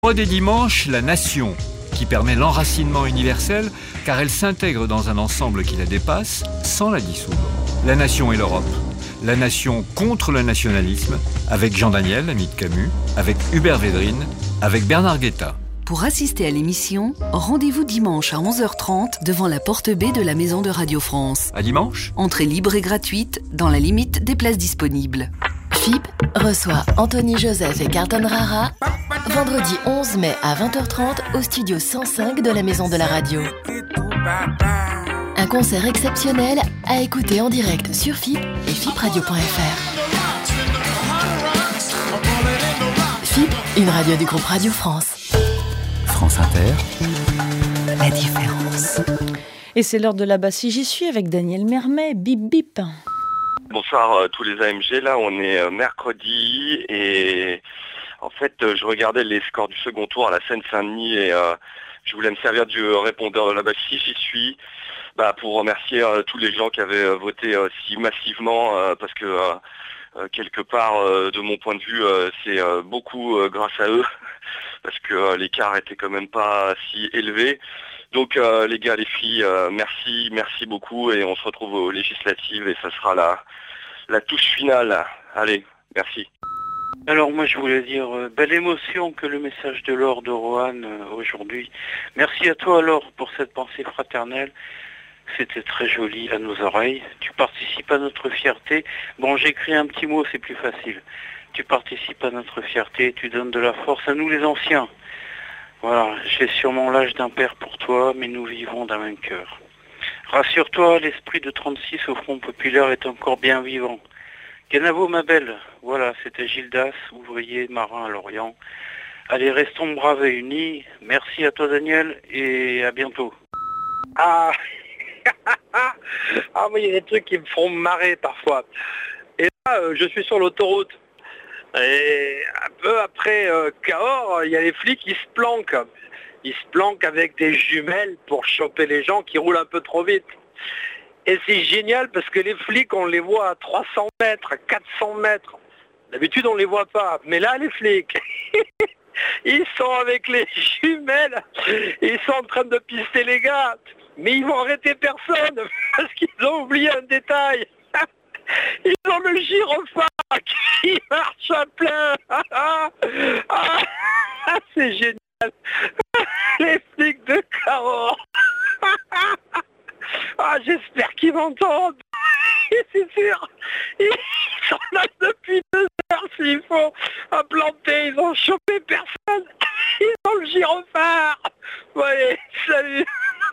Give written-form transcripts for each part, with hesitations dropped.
Loi des dimanches, la nation, qui permet l'enracinement universel car elle s'intègre dans un ensemble qui la dépasse sans la dissoudre. La nation et l'Europe. La nation contre le nationalisme, avec Jean Daniel, ami de Camus, avec Hubert Védrine, avec Bernard Guetta. Pour assister à l'émission, rendez-vous dimanche à 11h30 devant la porte B de la Maison de Radio France. À dimanche. Entrée libre et gratuite, dans la limite des places disponibles. FIP reçoit Anthony Joseph et Carlton Rara vendredi 11 mai à 20h30 au studio 105 de la Maison de la Radio. Un concert exceptionnel à écouter en direct sur FIP et fipradio.fr. FIP, une radio du groupe Radio France. France Inter. La différence. Et c'est l'heure de la basse. J'y suis avec Daniel Mermet. Bip bip. Bonsoir tous les AMG, là on est mercredi et en fait je regardais les scores du second tour à la Seine-Saint-Denis et je voulais me servir du répondeur de la base si j'y suis pour remercier tous les gens qui avaient voté si massivement parce que quelque part de mon point de vue c'est beaucoup grâce à eux parce que l'écart était quand même pas si élevé. Donc les gars, les filles, merci beaucoup et on se retrouve aux législatives et ça sera la touche finale. Allez, merci. Alors moi je voulais dire belle émotion que le message de Laure de Roanne aujourd'hui. Merci à toi Laure pour cette pensée fraternelle. C'était très joli à nos oreilles. Tu participes à notre fierté. Bon, j'écris un petit mot, c'est plus facile. Tu participes à notre fierté, tu donnes de la force à nous les anciens. Voilà, j'ai sûrement l'âge d'un père pour toi, mais nous vivons d'un même cœur. Rassure-toi, l'esprit de 36 au Front Populaire est encore bien vivant. Ganavo, ma belle, voilà, c'était Gildas, ouvrier marin à Lorient. Allez, restons braves et unis. Merci à toi Daniel et à bientôt. Ah, moi il y a des trucs qui me font marrer parfois. Et là, je suis sur l'autoroute. Et un peu après Cahors, il y a les flics qui se planquent. Ils se planquent avec des jumelles pour choper les gens qui roulent un peu trop vite. Et c'est génial parce que les flics, on les voit à 300 mètres, à 400 mètres. D'habitude, on les voit pas. Mais là, les flics, ils sont avec les jumelles. Ils sont en train de pister les gars. Mais ils vont arrêter personne parce qu'ils ont oublié un détail. Ils ont le gyrophare qui marche à plein. C'est génial. Les flics de Cahors. J'espère qu'ils m'entendent. C'est sûr. Ils sont là depuis 2 heures s'il faut. À planter, ils ont chopé personne. Ils ont le gyrophare. Ouais, salut.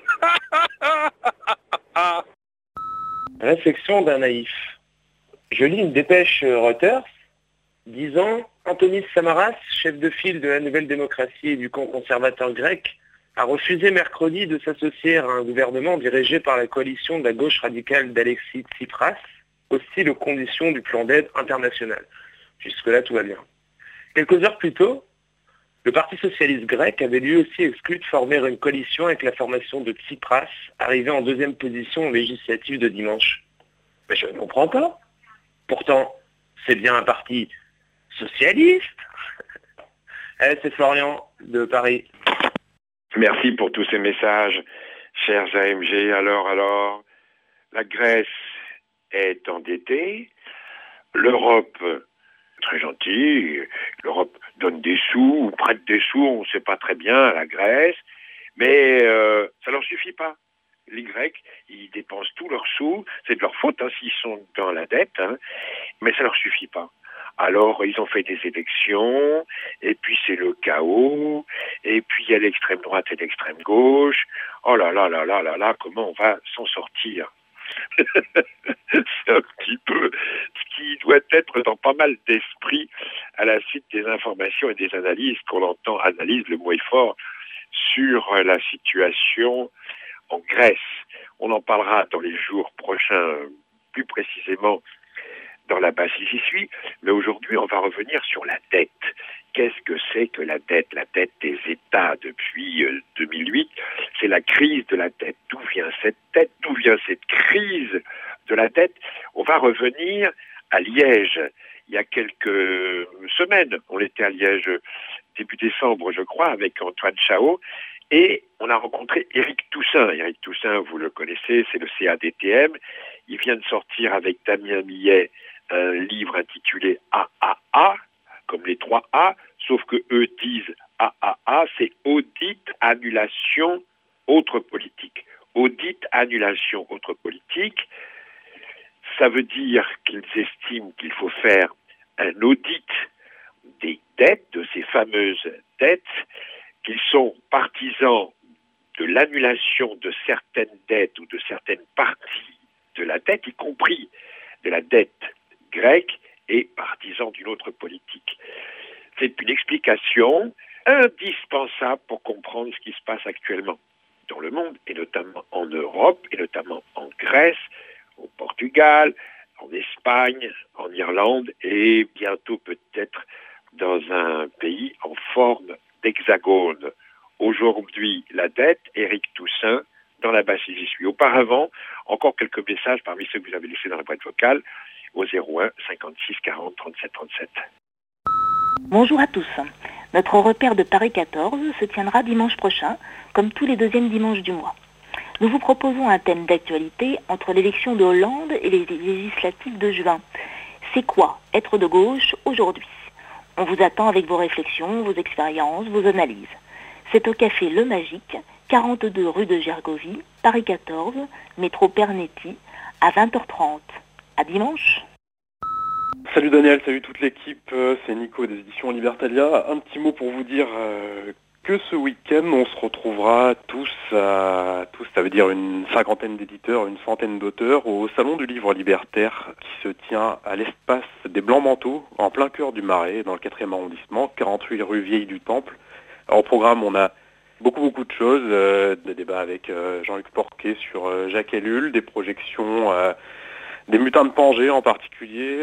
Réflexion d'un naïf. Je lis une dépêche Reuters disant Antonis Samaras, chef de file de la Nouvelle Démocratie et du camp conservateur grec, a refusé mercredi de s'associer à un gouvernement dirigé par la coalition de la gauche radicale d'Alexis Tsipras, hostile aux conditions du plan d'aide international. Jusque-là, tout va bien. Quelques heures plus tôt, le Parti socialiste grec avait lui aussi exclu de former une coalition avec la formation de Tsipras, arrivé en 2e position aux législatives de dimanche. Mais je ne comprends pas. Pourtant, c'est bien un parti socialiste. C'est Florian de Paris. Merci pour tous ces messages, chers AMG. Alors, la Grèce est endettée, l'Europe, très gentille, l'Europe donne des sous, ou prête des sous, on ne sait pas très bien à la Grèce, mais ça leur suffit pas. Les Grecs, ils dépensent tous leurs sous, c'est de leur faute s'ils sont dans la dette, mais ça leur suffit pas. Alors, ils ont fait des élections, et puis c'est le chaos, et puis il y a l'extrême droite et l'extrême gauche. Oh là là là là là là, comment on va s'en sortir? C'est un petit peu ce qui doit être dans pas mal d'esprit à la suite des informations et des analyses qu'on entend, analyse, le mot est fort, sur la situation en Grèce. On en parlera dans les jours prochains, plus précisément dans la base j'y suis, mais aujourd'hui on va revenir sur la dette. Qu'est-ce que c'est que la dette? La dette des États depuis 2008, c'est la crise de la dette. D'où vient cette dette? D'où vient cette crise de la dette? On va revenir à Liège. Il y a quelques semaines, on était à Liège début décembre, je crois, avec Antoine Chao. Et on a rencontré Éric Toussaint. Éric Toussaint, vous le connaissez, c'est le CADTM. Il vient de sortir avec Damien Millet un livre intitulé AAA, comme les 3 A, sauf que eux disent AAA, c'est audit, annulation, autre politique. Audit, annulation, autre politique. Ça veut dire qu'ils estiment qu'il faut faire un audit des dettes, de ces fameuses dettes, qu'ils sont partisans de l'annulation de certaines dettes ou de certaines parties de la dette, y compris de la dette grecque, et partisans d'une autre politique. C'est une explication indispensable pour comprendre ce qui se passe actuellement dans le monde, et notamment en Europe, et notamment en Grèce, au Portugal, en Espagne, en Irlande, et bientôt peut-être dans un pays en forme d'hexagone. Aujourd'hui, la dette, Éric Toussaint, dans la basse j'y suis. Auparavant, encore quelques messages parmi ceux que vous avez laissés dans la boîte vocale, au 01 56 40 37 37. Bonjour à tous. Notre repère de Paris 14 se tiendra dimanche prochain, comme tous les deuxièmes dimanches du mois. Nous vous proposons un thème d'actualité entre l'élection de Hollande et les législatives de juin. C'est quoi être de gauche aujourd'hui ? On vous attend avec vos réflexions, vos expériences, vos analyses. C'est au café Le Magique, 42 rue de Gergovie, Paris 14, métro Pernetti, à 20h30. À dimanche. Salut Daniel, salut toute l'équipe, c'est Nico des éditions Libertalia. Un petit mot pour vous dire que ce week-end on se retrouvera tous, ça veut dire une 50aine d'éditeurs, une 100aine d'auteurs, au Salon du Livre Libertaire qui se tient à l'espace des Blancs-Manteaux, en plein cœur du Marais, dans le 4e arrondissement, 48 rue Vieille du Temple. Alors, au programme, on a beaucoup de choses, des débats avec Jean-Luc Porquet sur Jacques Ellul, des projections... des mutins de Pangée en particulier,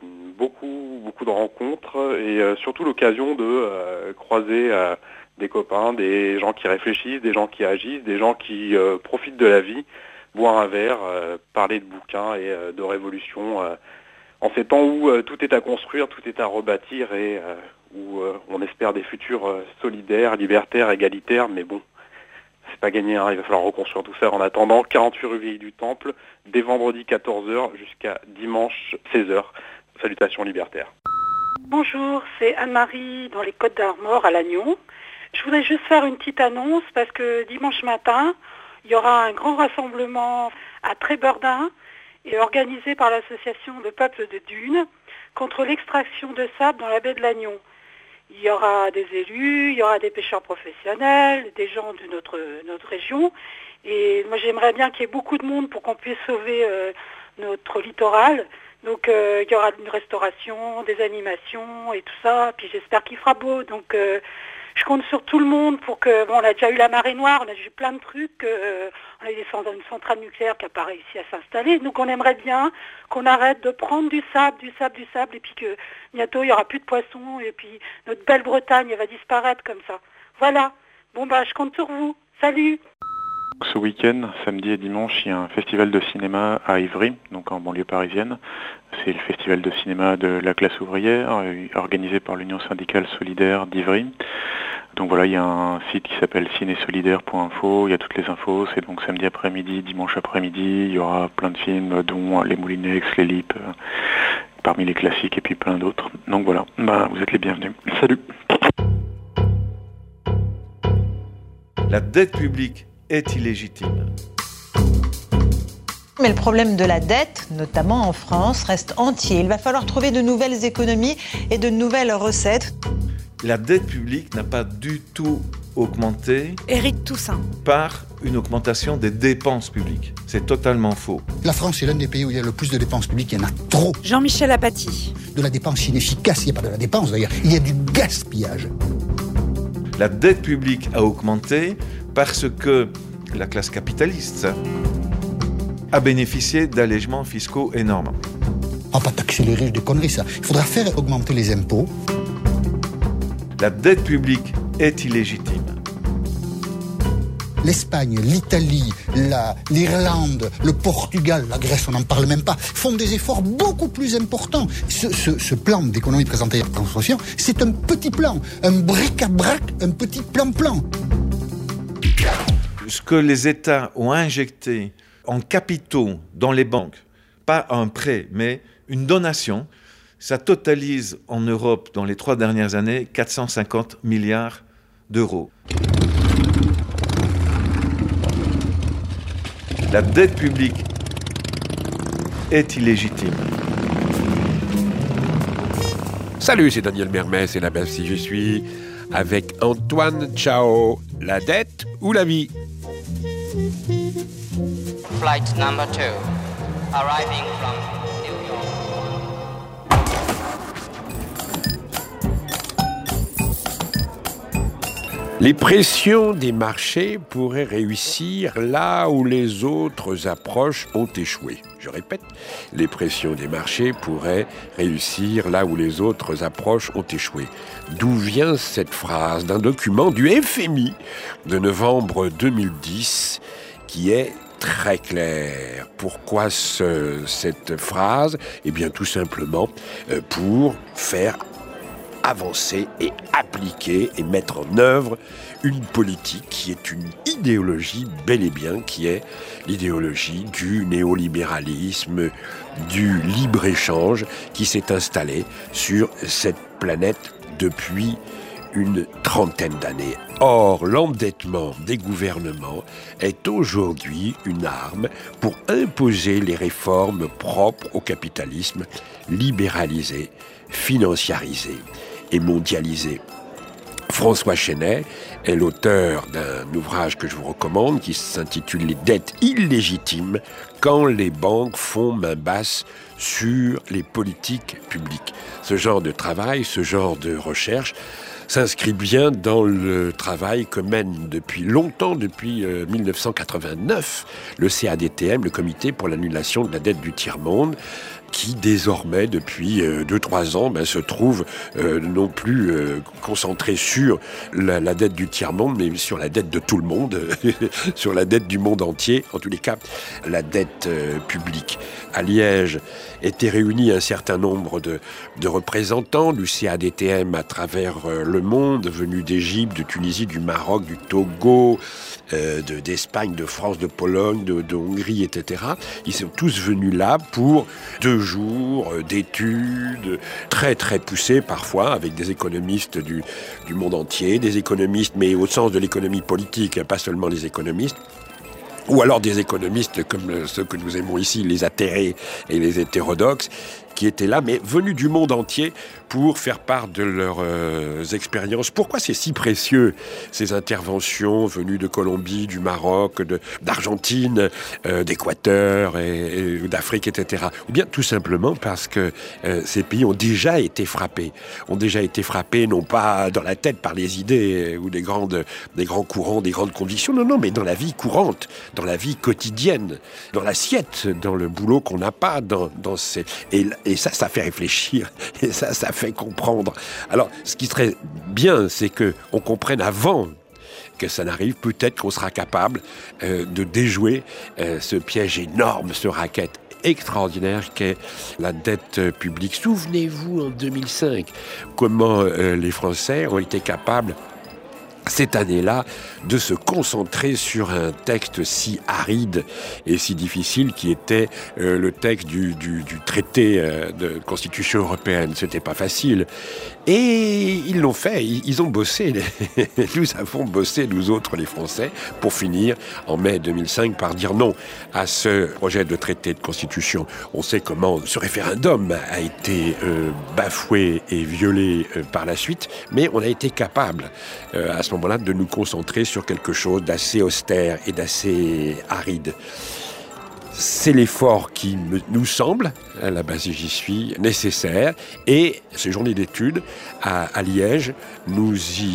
beaucoup de rencontres et surtout l'occasion de croiser des copains, des gens qui réfléchissent, des gens qui agissent, des gens qui profitent de la vie, boire un verre, parler de bouquins et de révolution en ces temps où tout est à construire, tout est à rebâtir et où on espère des futurs solidaires, libertaires, égalitaires, mais bon, c'est pas gagné, hein. Il va falloir reconstruire tout ça en attendant. 48 rue Vieille du Temple, dès vendredi 14h jusqu'à dimanche 16h. Salutations libertaires. Bonjour, c'est Anne-Marie dans les Côtes d'Armor à Lannion. Je voudrais juste faire une petite annonce parce que dimanche matin, il y aura un grand rassemblement à Trébordin et organisé par l'association de Peuples de Dunes contre l'extraction de sable dans la baie de Lannion. Il y aura des élus, il y aura des pêcheurs professionnels, des gens de notre région. Et moi, j'aimerais bien qu'il y ait beaucoup de monde pour qu'on puisse sauver notre littoral. Donc, il y aura une restauration, des animations et tout ça. Puis j'espère qu'il fera beau. Donc, je compte sur tout le monde pour que... Bon, on a déjà eu la marée noire, on a eu plein de trucs. On a eu une centrale nucléaire qui n'a pas réussi à s'installer. Donc, on aimerait bien qu'on arrête de prendre du sable. Et puis que bientôt, il n'y aura plus de poissons. Et puis, notre belle Bretagne, elle va disparaître comme ça. Voilà. Bon, je compte sur vous. Salut. Ce week-end, samedi et dimanche, il y a un festival de cinéma à Ivry, donc en banlieue parisienne. C'est le festival de cinéma de la classe ouvrière, organisé par l'Union syndicale solidaire d'Ivry. Donc voilà, il y a un site qui s'appelle cinesolidaire.info, il y a toutes les infos, c'est donc samedi après-midi, dimanche après-midi, il y aura plein de films, dont Les Moulinex, Les Lips, parmi les classiques et puis plein d'autres. Donc voilà, vous êtes les bienvenus. Salut. La dette publique est illégitime. Mais le problème de la dette, notamment en France, reste entier. Il va falloir trouver de nouvelles économies et de nouvelles recettes. La dette publique n'a pas du tout augmenté. Éric Toussaint. Par une augmentation des dépenses publiques. C'est totalement faux. La France est l'un des pays où il y a le plus de dépenses publiques. Il y en a trop. Jean-Michel Apathy. De la dépense inefficace. Il n'y a pas de la dépense d'ailleurs. Il y a du gaspillage. La dette publique a augmenté parce que la classe capitaliste a bénéficié d'allègements fiscaux énormes. On va pas taxer les riches de conneries, ça. Il faudra faire augmenter les impôts. La dette publique est illégitime. l'Espagne, l'Italie, l'Irlande, le Portugal, la Grèce, on n'en parle même pas, font des efforts beaucoup plus importants. Ce plan d'économie présenté par François Fillon, c'est un petit plan, un bric-à-brac, un petit plan-plan. Ce que les États ont injecté en capitaux dans les banques, pas un prêt, mais une donation, ça totalise en Europe, dans les 3 dernières années, 450 milliards d'euros. La dette publique est illégitime. Salut, c'est Daniel Mermet, c'est la base si je suis, avec Antoine Chao. La dette ou la vie? Flight number 2, arriving from New York. Les pressions des marchés pourraient réussir là où les autres approches ont échoué. Je répète, les pressions des marchés pourraient réussir là où les autres approches ont échoué. D'où vient cette phrase d'un document du FMI de novembre 2010 qui est très clair. Pourquoi cette phrase? Eh bien, tout simplement pour faire avancer et appliquer et mettre en œuvre une politique qui est une idéologie bel et bien, qui est l'idéologie du néolibéralisme, du libre-échange qui s'est installé sur cette planète depuis une trentaine d'années. Or, l'endettement des gouvernements est aujourd'hui une arme pour imposer les réformes propres au capitalisme libéralisé, financiarisé et mondialisé. François Chenet est l'auteur d'un ouvrage que je vous recommande qui s'intitule « Les dettes illégitimes quand les banques font main basse sur les politiques publiques ». Ce genre de travail, ce genre de recherche s'inscrit bien dans le travail que mène depuis longtemps, depuis 1989, le CADTM, le Comité pour l'annulation de la dette du tiers-monde, qui désormais, depuis 2-3 ans, se trouve non plus concentré sur la dette du tiers-monde, mais sur la dette de tout le monde, sur la dette du monde entier, en tous les cas, la dette publique. À Liège étaient réunis un certain nombre de représentants du CADTM à travers le monde, venus d'Égypte, de Tunisie, du Maroc, du Togo, d'Espagne, de France, de Pologne, de Hongrie, etc. Ils sont tous venus là pour 2 jours d'études très très poussées parfois, avec des économistes du monde entier, des économistes mais au sens de l'économie politique, pas seulement les économistes, ou alors des économistes comme ceux que nous aimons ici, les atterrés et les hétérodoxes, qui étaient là, mais venus du monde entier pour faire part de leurs expériences. Pourquoi c'est si précieux, ces interventions venues de Colombie, du Maroc, d'Argentine, d'Équateur et d'Afrique, etc. Ou bien tout simplement parce que ces pays ont déjà été frappés. Non pas dans la tête par les idées ou des grands courants, des grandes convictions, non, mais dans la vie courante, dans la vie quotidienne, dans l'assiette, dans le boulot qu'on n'a pas, dans ces... Et ça fait réfléchir, et ça fait comprendre. Alors, ce qui serait bien, c'est qu'on comprenne avant que ça n'arrive, peut-être qu'on sera capable de déjouer ce piège énorme, ce racket extraordinaire qu'est la dette publique. Souvenez-vous, en 2005, comment les Français ont été capables, cette année-là, de se concentrer sur un texte si aride et si difficile qui était le texte du traité de Constitution européenne. C'était pas facile. Et ils l'ont fait, ils ont bossé. Nous avons bossé, nous autres, les Français, pour finir, en mai 2005, par dire non à ce projet de traité de Constitution. On sait comment ce référendum a été bafoué et violé par la suite, mais on a été capable, à ce moment-là, de nous concentrer sur quelque chose d'assez austère et d'assez aride. C'est l'effort qui nous semble, à la base j'y suis, nécessaire. Et ces journées d'études à Liège nous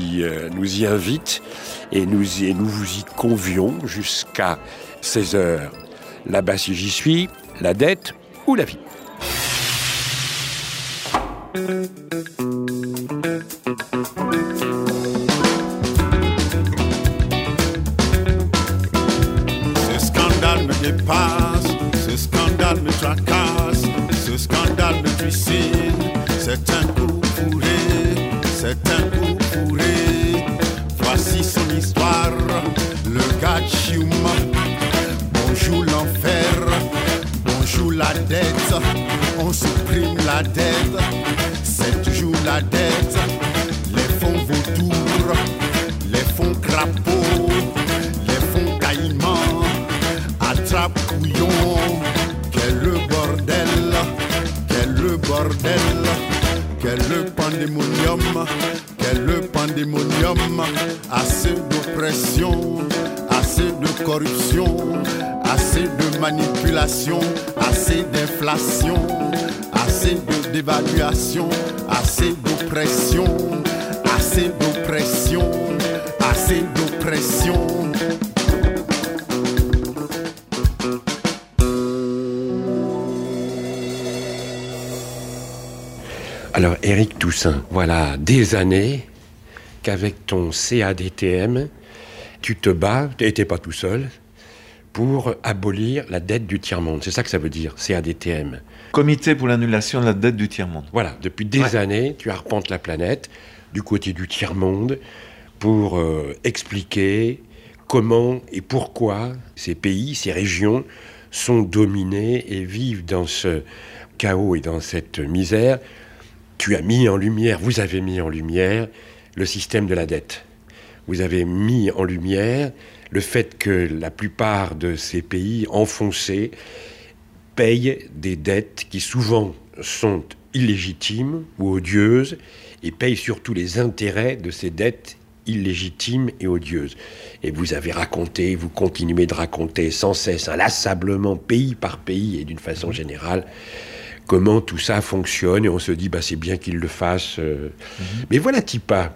y invitent et nous vous y convions jusqu'à 16h. Là-bas si j'y suis, la dette ou la vie. son histoire, le Gatchium. Bonjour l'enfer, bonjour la dette, on supprime la dette, c'est toujours la dette. Les fonds vautours, les fonds crapauds, les fonds caïmans, attrape-couillon. Quel bordel, quel bordel, quel pandémonium, quel pandémonium. Assez d'oppression, assez de corruption, assez de manipulation, assez d'inflation, assez de dévaluation, assez d'oppression, assez d'oppression, assez d'oppression. Alors, Éric Toussaint, voilà des années qu'avec ton CADTM, tu te bats, tu n'étais pas tout seul, pour abolir la dette du tiers-monde. C'est ça que ça veut dire, CADTM. Comité pour l'annulation de la dette du tiers-monde. Voilà, depuis des années, tu arpentes la planète du côté du tiers-monde pour expliquer comment et pourquoi ces pays, ces régions sont dominés et vivent dans ce chaos et dans cette misère. Tu as mis en lumière, vous avez mis en lumière le système de la dette. Vous avez mis en lumière le fait que la plupart de ces pays enfoncés payent des dettes qui souvent sont illégitimes ou odieuses et payent surtout les intérêts de ces dettes illégitimes et odieuses. Et vous avez raconté, vous continuez de raconter sans cesse, inlassablement, pays par pays et d'une façon générale, comment tout ça fonctionne, et on se dit, c'est bien qu'ils le fassent. Mais voilà-t-il pas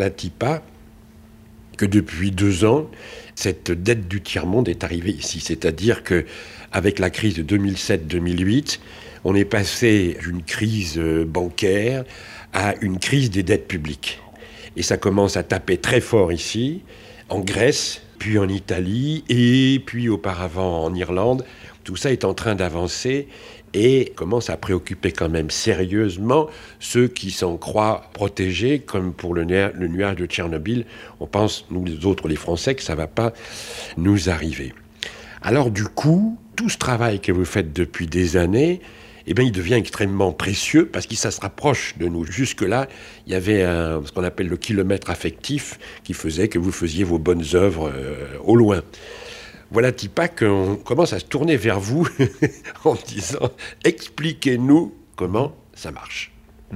que depuis 2 ans, cette dette du tiers-monde est arrivée ici. C'est-à-dire qu'avec la crise de 2007-2008, on est passé d'une crise bancaire à une crise des dettes publiques. Et ça commence à taper très fort ici, en Grèce, puis en Italie, et puis auparavant en Irlande. Tout ça est en train d'avancer et commence à préoccuper quand même sérieusement ceux qui s'en croient protégés, comme pour le nuage de Tchernobyl. On pense, nous les autres, les Français, que ça ne va pas nous arriver. Alors du coup, tout ce travail que vous faites depuis des années, il devient extrêmement précieux parce que ça se rapproche de nous. Jusque-là, il y avait ce qu'on appelle le kilomètre affectif qui faisait que vous faisiez vos bonnes œuvres au loin. Voilà-t-il pas qu'on commence à se tourner vers vous en disant « Expliquez-nous comment ça marche ».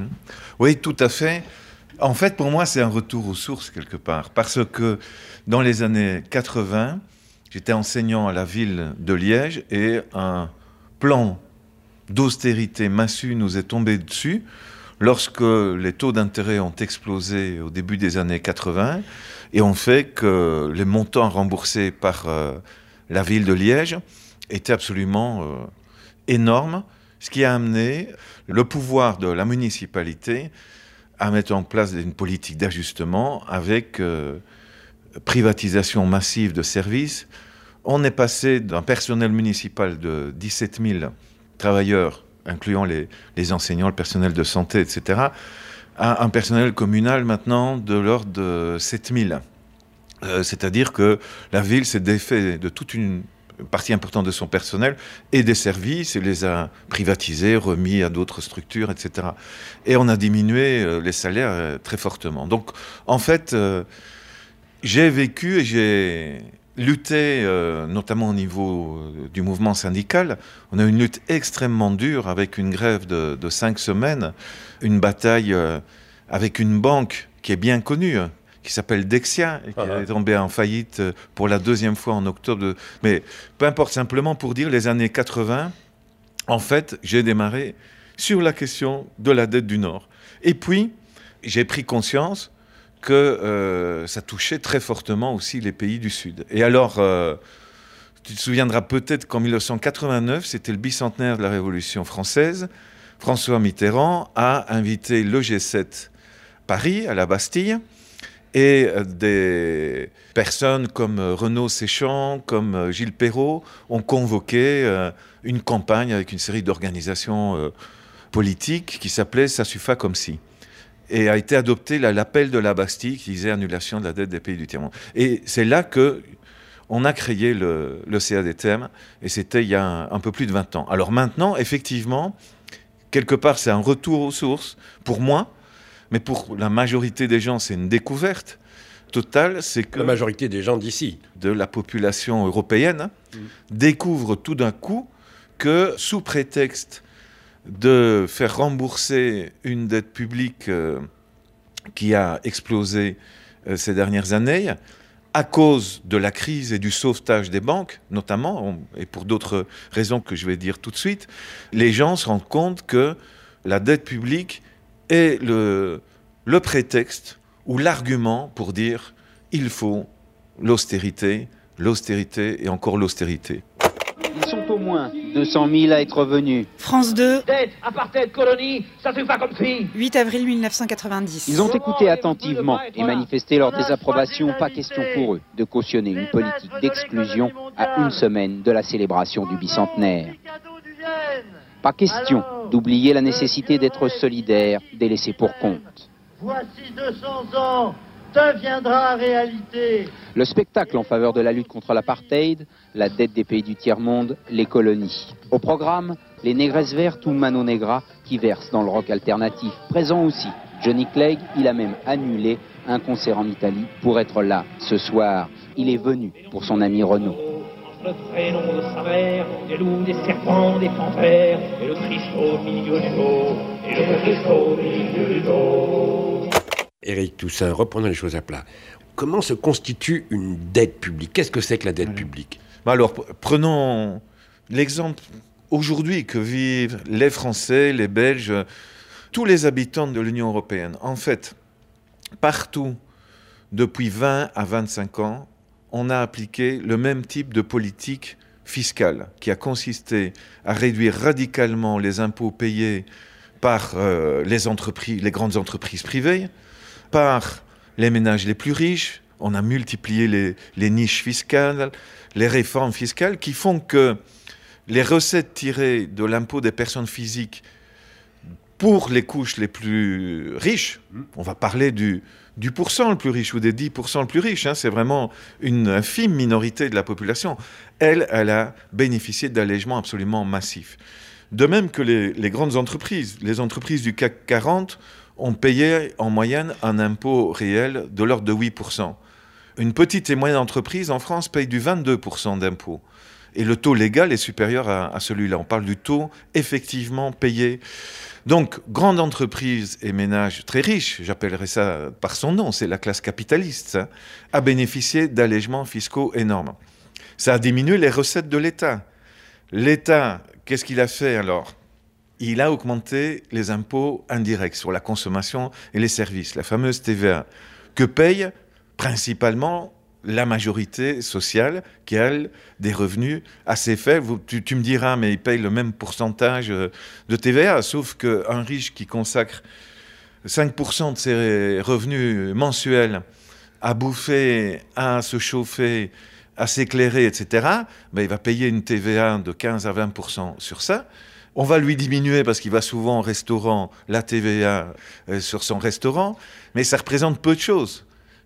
Oui, tout à fait. En fait, pour moi, c'est un retour aux sources, quelque part. Parce que dans les années 80, j'étais enseignant à la ville de Liège et un plan d'austérité massue nous est tombé dessus lorsque les taux d'intérêt ont explosé au début des années 80 et ont fait que les montants remboursés par la ville de Liège étaient absolument énormes, ce qui a amené le pouvoir de la municipalité à mettre en place une politique d'ajustement avec privatisation massive de services. On est passé d'un personnel municipal de 17 000 travailleurs, incluant les enseignants, le personnel de santé, etc., à un personnel communal maintenant de l'ordre de 7 000. C'est-à-dire que la ville s'est défait de toute une partie importante de son personnel et des services et les a privatisés, remis à d'autres structures, etc. Et on a diminué les salaires très fortement. Donc, en fait, j'ai vécu et j'ai lutté, notamment au niveau du mouvement syndical. On a eu une lutte extrêmement dure avec une grève de 5 semaines, une bataille avec une banque qui est bien connue, qui s'appelle Dexia, et qui est tombée en faillite pour la 2e fois en octobre. Mais peu importe, simplement pour dire, les années 80, en fait, j'ai démarré sur la question de la dette du Nord. Et puis, j'ai pris conscience que ça touchait très fortement aussi les pays du Sud. Et alors, tu te souviendras peut-être qu'en 1989, c'était le bicentenaire de la Révolution française, François Mitterrand a invité le G7 Paris, à la Bastille, et des personnes comme Renaud Séchant, comme Gilles Perrault, ont convoqué une campagne avec une série d'organisations politiques qui s'appelait « Ça suffit comme si ». et a été adopté l'appel de la Bastille qui disait annulation de la dette des pays du tiers-monde. Et c'est là qu'on a créé le CADTM, et c'était il y a un peu plus de 20 ans. Alors maintenant, effectivement, quelque part, c'est un retour aux sources, pour moi, mais pour la majorité des gens, c'est une découverte totale. C'est que la majorité des gens d'ici, de la population européenne, découvre tout d'un coup que, sous prétexte de faire rembourser une dette publique qui a explosé ces dernières années, à cause de la crise et du sauvetage des banques, notamment, et pour d'autres raisons que je vais dire tout de suite, les gens se rendent compte que la dette publique est le prétexte ou l'argument pour dire il faut l'austérité et encore l'austérité. Ils sont au moins 200 000 à être venus. France 2. Dette, apartheid, colonie, ça se fait pas comme fille. 8 avril 1990. Ils ont écouté attentivement et manifesté leur désapprobation. Pas question pour eux de cautionner une politique d'exclusion à une semaine de la célébration du bicentenaire. Pas question d'oublier la nécessité d'être solidaire des laissés pour compte. Voici 200 ans, deviendra réalité. Le spectacle en faveur de la lutte contre l'apartheid, la dette des pays du tiers-monde, les colonies. Au programme, les négresses vertes ou Mano Negra qui versent dans le rock alternatif. Présent aussi, Johnny Clegg, il a même annulé un concert en Italie pour être là ce soir. Il est venu pour son ami Renaud. Le prénom de sa mère, des loups, des serpents, des panthères, et le Christ au milieu du dos, et le Christ au milieu du dos. Éric Toussaint, reprenons les choses à plat. Comment se constitue une dette publique ? Qu'est-ce que c'est que la dette publique ? Alors, prenons l'exemple aujourd'hui que vivent les Français, les Belges, tous les habitants de l'Union européenne. En fait, partout, depuis 20 à 25 ans, on a appliqué le même type de politique fiscale qui a consisté à réduire radicalement les impôts payés par les grandes entreprises privées, par les ménages les plus riches. On a multiplié les niches fiscales, les réformes fiscales qui font que les recettes tirées de l'impôt des personnes physiques pour les couches les plus riches, on va parler du pourcent le plus riche ou des 10% le plus riches, c'est vraiment une infime minorité de la population, elle a bénéficié d'allègements absolument massifs. De même que les grandes entreprises, les entreprises du CAC 40 ont payé en moyenne un impôt réel de l'ordre de 8%. Une petite et moyenne entreprise en France paye du 22% d'impôt. Et le taux légal est supérieur à celui-là. On parle du taux effectivement payé. Donc, grande entreprise et ménages très riches, j'appellerais ça par son nom, c'est la classe capitaliste, a bénéficié d'allègements fiscaux énormes. Ça a diminué les recettes de l'État. L'État, qu'est-ce qu'il a fait alors ? Il a augmenté les impôts indirects sur la consommation et les services, la fameuse TVA, que paye principalement la majorité sociale qui a des revenus assez faibles. Tu me diras, mais il paye le même pourcentage de TVA, sauf qu'un riche qui consacre 5% de ses revenus mensuels à bouffer, à se chauffer, à s'éclairer, etc., il va payer une TVA de 15 à 20% sur ça. On va lui diminuer, parce qu'il va souvent au restaurant, la TVA sur son restaurant, mais ça représente peu de choses,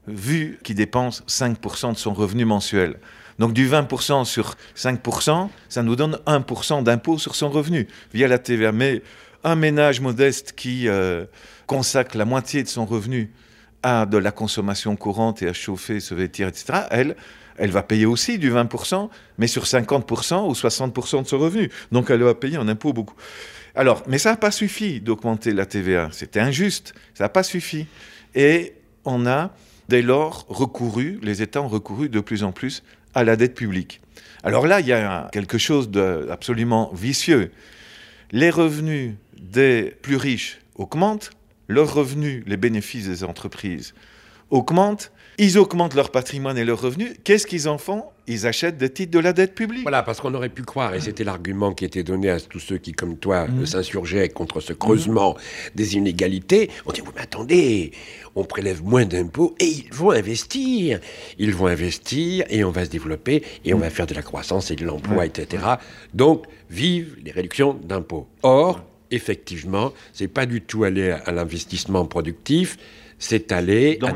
vu qu'il dépense 5% de son revenu mensuel. Donc du 20% sur 5%, ça nous donne 1% d'impôt sur son revenu, via la TVA. Mais un ménage modeste qui consacre la moitié de son revenu à de la consommation courante et à chauffer, se vêtir, etc., elle va payer aussi du 20%, mais sur 50% ou 60% de son revenu. Donc elle va payer un impôt beaucoup. Alors, mais ça n'a pas suffi d'augmenter la TVA. C'était injuste, ça n'a pas suffi. Et on a dès lors les États ont recouru de plus en plus à la dette publique. Alors là, il y a quelque chose d'absolument vicieux. Les revenus des plus riches augmentent, leurs revenus, les bénéfices des entreprises augmentent, ils augmentent leur patrimoine et leurs revenus. Qu'est-ce qu'ils en font ? Ils achètent des titres de la dette publique. Voilà, parce qu'on aurait pu croire, et c'était l'argument qui était donné à tous ceux qui, comme toi, s'insurgeaient contre ce creusement des inégalités. On dit, mais attendez, on prélève moins d'impôts et ils vont investir. Ils vont investir et on va se développer et on va faire de la croissance et de l'emploi, etc. Donc, vive les réductions d'impôts. Or, effectivement, c'est pas du tout aller à l'investissement productif, c'est aller dans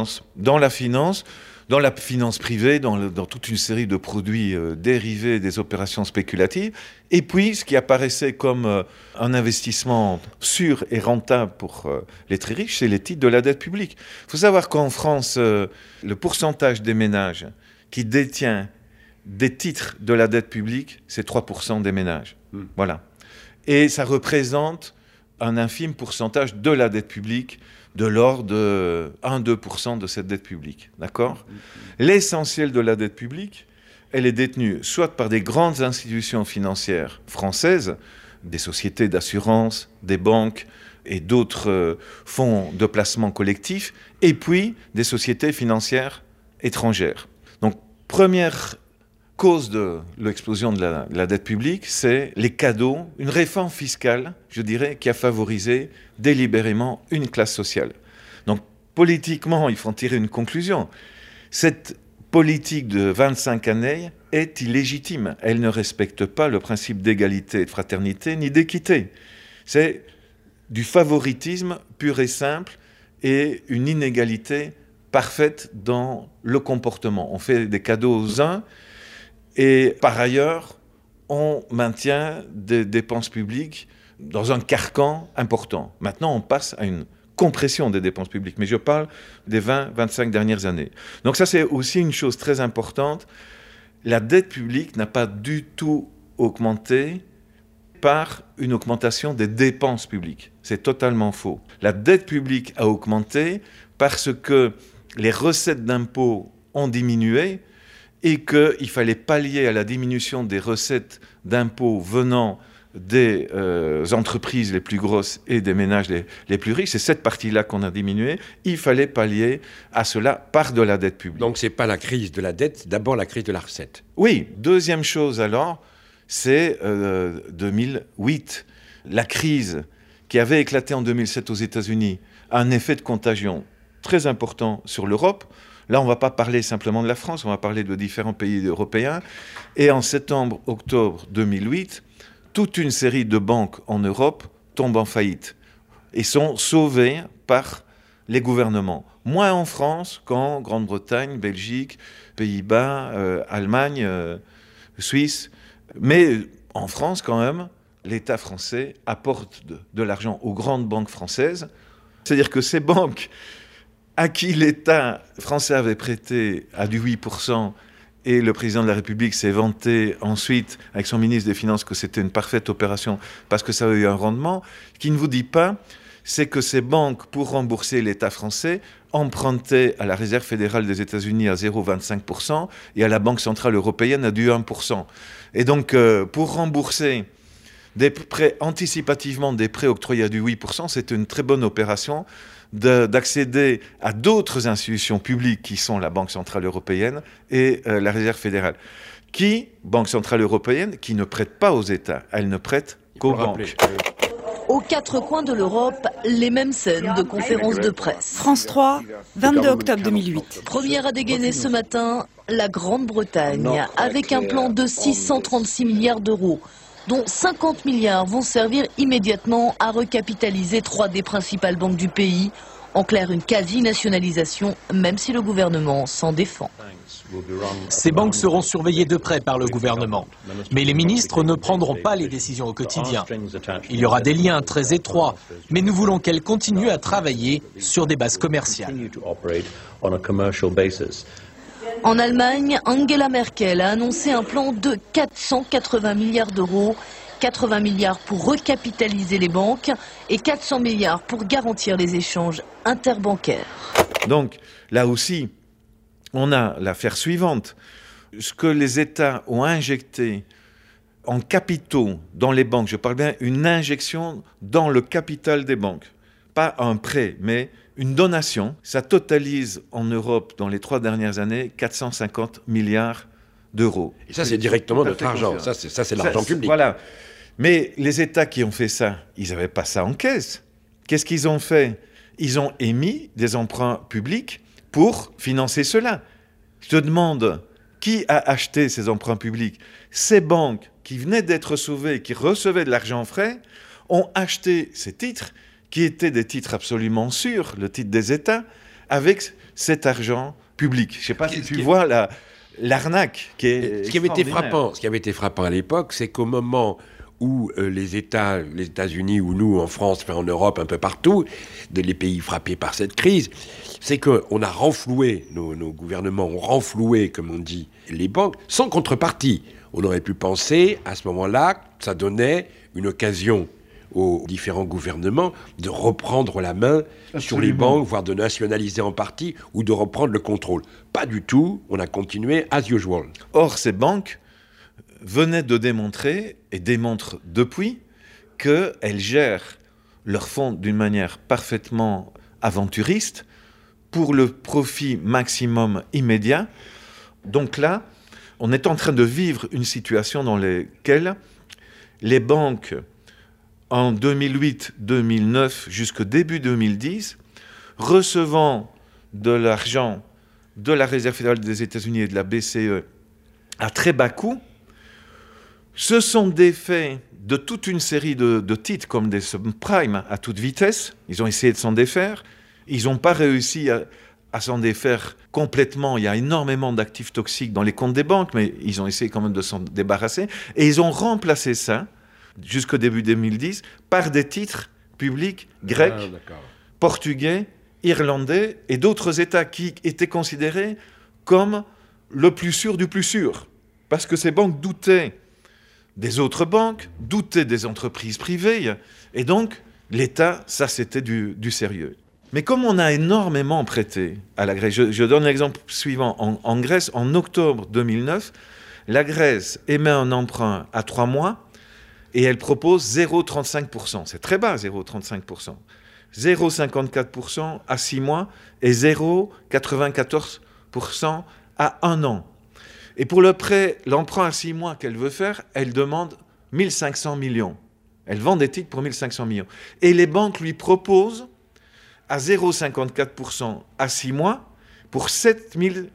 la finance privée, dans toute une série de produits dérivés des opérations spéculatives. Et puis, ce qui apparaissait comme un investissement sûr et rentable pour les très riches, c'est les titres de la dette publique. Il faut savoir qu'en France, le pourcentage des ménages qui détient des titres de la dette publique, c'est 3% des ménages. Voilà. Et ça représente un infime pourcentage de la dette publique, de l'ordre de 1-2% de cette dette publique. D'accord ? L'essentiel de la dette publique, elle est détenue soit par des grandes institutions financières françaises, des sociétés d'assurance, des banques et d'autres fonds de placement collectif, et puis des sociétés financières étrangères. Donc, première cause de l'explosion de la dette publique, c'est les cadeaux, une réforme fiscale, je dirais, qui a favorisé délibérément une classe sociale. Donc, politiquement, il faut en tirer une conclusion. Cette politique de 25 années est illégitime. Elle ne respecte pas le principe d'égalité, de fraternité, ni d'équité. C'est du favoritisme pur et simple et une inégalité parfaite dans le comportement. On fait des cadeaux aux uns, et par ailleurs, on maintient des dépenses publiques dans un carcan important. Maintenant, on passe à une compression des dépenses publiques, mais je parle des 20-25 dernières années. Donc ça, c'est aussi une chose très importante. La dette publique n'a pas du tout augmenté par une augmentation des dépenses publiques. C'est totalement faux. La dette publique a augmenté parce que les recettes d'impôts ont diminué, et qu'il fallait pallier à la diminution des recettes d'impôts venant des entreprises les plus grosses et des ménages les plus riches. C'est cette partie-là qu'on a diminué. Il fallait pallier à cela par de la dette publique. Donc, ce n'est pas la crise de la dette, d'abord la crise de la recette. Oui. Deuxième chose, alors, c'est 2008. La crise qui avait éclaté en 2007 aux États-Unis a un effet de contagion très important sur l'Europe. Là, on ne va pas parler simplement de la France, on va parler de différents pays européens. Et en septembre-octobre 2008, toute une série de banques en Europe tombent en faillite et sont sauvées par les gouvernements. Moins en France qu'en Grande-Bretagne, Belgique, Pays-Bas, Allemagne, Suisse. Mais en France, quand même, l'État français apporte de l'argent aux grandes banques françaises. C'est-à-dire que ces banques à qui l'État français avait prêté à du 8%, et le président de la République s'est vanté ensuite, avec son ministre des Finances, que c'était une parfaite opération parce que ça avait eu un rendement, ce qui ne vous dit pas, c'est que ces banques, pour rembourser l'État français, empruntaient à la Réserve fédérale des États-Unis à 0,25% et à la Banque centrale européenne à du 1%. Et donc, pour rembourser des prêts anticipativement, des prêts octroyés à du 8%, c'est une très bonne opération d'accéder à d'autres institutions publiques qui sont la Banque centrale européenne et la Réserve fédérale. Banque centrale européenne, qui ne prête pas aux États, elle ne prête qu'aux banques. Aux quatre coins de l'Europe, les mêmes scènes de conférences de presse. France 3, 22 octobre 2008. Première à dégainer ce matin, la Grande-Bretagne, avec un plan de 636 milliards d'euros, dont 50 milliards vont servir immédiatement à recapitaliser 3 des principales banques du pays. En clair, une quasi-nationalisation, même si le gouvernement s'en défend. Ces banques seront surveillées de près par le gouvernement. Mais les ministres ne prendront pas les décisions au quotidien. Il y aura des liens très étroits, mais nous voulons qu'elles continuent à travailler sur des bases commerciales. En Allemagne, Angela Merkel a annoncé un plan de 480 milliards d'euros. 80 milliards pour recapitaliser les banques et 400 milliards pour garantir les échanges interbancaires. Donc, là aussi, on a l'affaire suivante. Ce que les États ont injecté en capitaux dans les banques, je parle bien une injection dans le capital des banques, pas un prêt, mais une donation, ça totalise en Europe, dans les 3 dernières années, 450 milliards d'euros. Et ça, c'est directement notre argent. Ça, c'est l'argent public. Voilà. Mais les États qui ont fait ça, ils n'avaient pas ça en caisse. Qu'est-ce qu'ils ont fait? Ils ont émis des emprunts publics pour financer cela. Je te demande, qui a acheté ces emprunts publics? Ces banques qui venaient d'être sauvées, qui recevaient de l'argent frais, ont acheté ces titres, qui étaient des titres absolument sûrs, le titre des États, avec cet argent public. Je ne sais pas si tu vois l'arnaque qui est Ce qui avait été frappant à l'époque, c'est qu'au moment où les États-Unis, ou nous en France, en Europe, un peu partout, les pays frappés par cette crise, c'est qu'on a renfloué, nos gouvernements ont renfloué, comme on dit, les banques, sans contrepartie. On aurait pu penser, à ce moment-là, que ça donnait une occasion aux différents gouvernements de reprendre la main sur les banques, voire de nationaliser en partie, ou de reprendre le contrôle. Pas du tout, on a continué as usual. Or, ces banques venaient de démontrer, et démontrent depuis, qu'elles gèrent leurs fonds d'une manière parfaitement aventuriste, pour le profit maximum immédiat. Donc là, on est en train de vivre une situation dans laquelle les banques, en 2008-2009 jusqu'au début 2010, recevant de l'argent de la Réserve fédérale des États-Unis et de la BCE à très bas coût, se sont défaits de toute une série de titres comme des subprimes à toute vitesse. Ils ont essayé de s'en défaire. Ils n'ont pas réussi à s'en défaire complètement. Il y a énormément d'actifs toxiques dans les comptes des banques, mais ils ont essayé quand même de s'en débarrasser. Et ils ont remplacé ça, jusqu'au début 2010, par des titres publics grecs, portugais, irlandais et d'autres États qui étaient considérés comme le plus sûr du plus sûr. Parce que ces banques doutaient des autres banques, doutaient des entreprises privées, et donc l'État, ça c'était du sérieux. Mais comme on a énormément prêté à la Grèce, je donne l'exemple suivant. En Grèce, en octobre 2009, la Grèce émet un emprunt à 3 mois et elle propose 0,35%. C'est très bas, 0,35%. 0,54% à 6 mois et 0,94% à 1 an. Et pour l'emprunt à 6 mois qu'elle veut faire, elle demande 1 500 millions. Elle vend des titres pour 1 500 millions. Et les banques lui proposent à 0,54% à 6 mois pour 7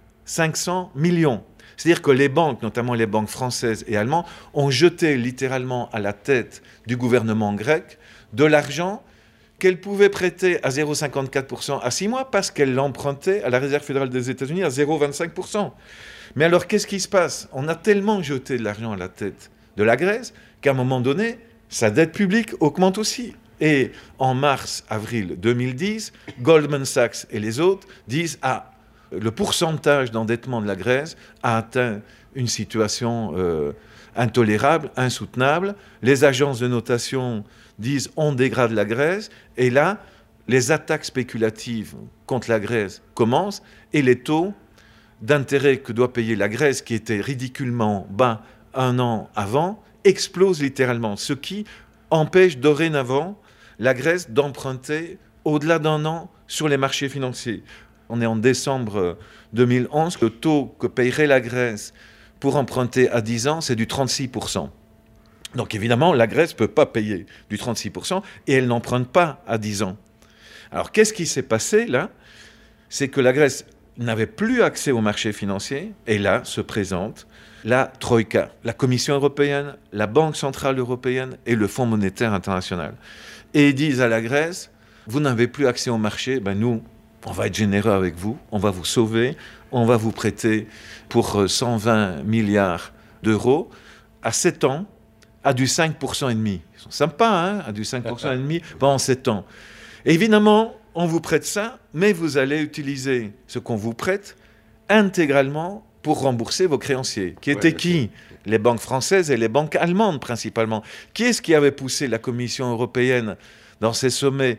500 millions. C'est-à-dire que les banques, notamment les banques françaises et allemandes, ont jeté littéralement à la tête du gouvernement grec de l'argent qu'elles pouvaient prêter à 0,54% à 6 mois parce qu'elles l'empruntaient à la Réserve fédérale des États-Unis à 0,25%. Mais alors, qu'est-ce qui se passe? On a tellement jeté de l'argent à la tête de la Grèce qu'à un moment donné, sa dette publique augmente aussi. Et en mars-avril 2010, Goldman Sachs et les autres disent « Ah, le pourcentage d'endettement de la Grèce a atteint une situation intolérable, insoutenable. Les agences de notation disent « On dégrade la Grèce ». Et là, les attaques spéculatives contre la Grèce commencent et les taux d'intérêt que doit payer la Grèce, qui était ridiculement bas un an avant, explosent littéralement, ce qui empêche dorénavant la Grèce d'emprunter au-delà d'1 an sur les marchés financiers. On est en décembre 2011, le taux que payerait la Grèce pour emprunter à 10 ans, c'est du 36%. Donc évidemment, la Grèce ne peut pas payer du 36% et elle n'emprunte pas à 10 ans. Alors qu'est-ce qui s'est passé là? C'est que la Grèce n'avait plus accès aux marchés financiers et là se présente la Troïka, la Commission européenne, la Banque centrale européenne et le Fonds monétaire international. Et ils disent à la Grèce, vous n'avez plus accès au marché, ben nous, on va être généreux avec vous, on va vous sauver, on va vous prêter pour 120 milliards d'euros à 7 ans, à du 5,5%. Ils sont sympas, hein, à du 5,5% pendant 7 ans. Et évidemment, on vous prête ça, mais vous allez utiliser ce qu'on vous prête intégralement pour rembourser vos créanciers. Qui étaient qui? Les banques françaises et les banques allemandes principalement. Qui est-ce qui avait poussé la Commission européenne dans ses sommets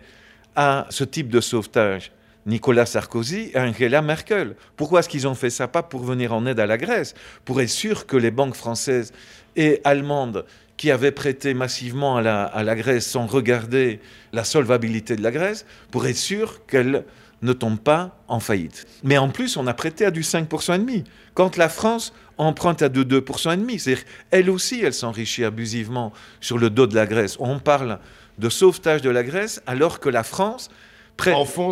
à ce type de sauvetage? Nicolas Sarkozy et Angela Merkel. Pourquoi est-ce qu'ils ont fait ça? Pas pour venir en aide à la Grèce, pour être sûr que les banques françaises et allemandes qui avaient prêté massivement à la Grèce sans regarder la solvabilité de la Grèce, pour être sûr qu'elle ne tombe pas en faillite. Mais en plus, on a prêté à du 5,5%. Quand la France emprunte à de 2,5%, c'est-à-dire elle aussi, elle s'enrichit abusivement sur le dos de la Grèce. On parle de sauvetage de la Grèce alors que la France prête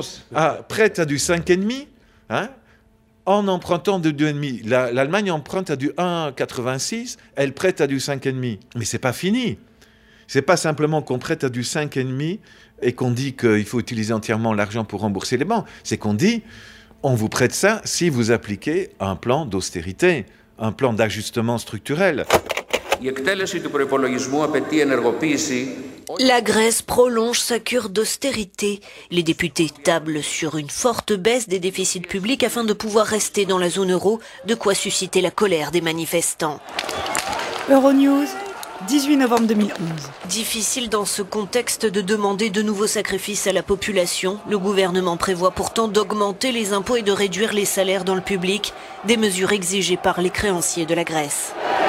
à du 5,5%, hein, en empruntant de 2,5%. L'Allemagne emprunte à du 1,86%, elle prête à du 5,5%. Mais ce n'est pas fini. C'est pas simplement qu'on prête à du 5,5 et qu'on dit qu'il faut utiliser entièrement l'argent pour rembourser les banques. C'est qu'on dit, on vous prête ça si vous appliquez un plan d'austérité, un plan d'ajustement structurel. La Grèce prolonge sa cure d'austérité. Les députés tablent sur une forte baisse des déficits publics afin de pouvoir rester dans la zone euro, de quoi susciter la colère des manifestants. Euronews, 18 novembre 2011. Difficile dans ce contexte de demander de nouveaux sacrifices à la population. Le gouvernement prévoit pourtant d'augmenter les impôts et de réduire les salaires dans le public, des mesures exigées par les créanciers de la Grèce.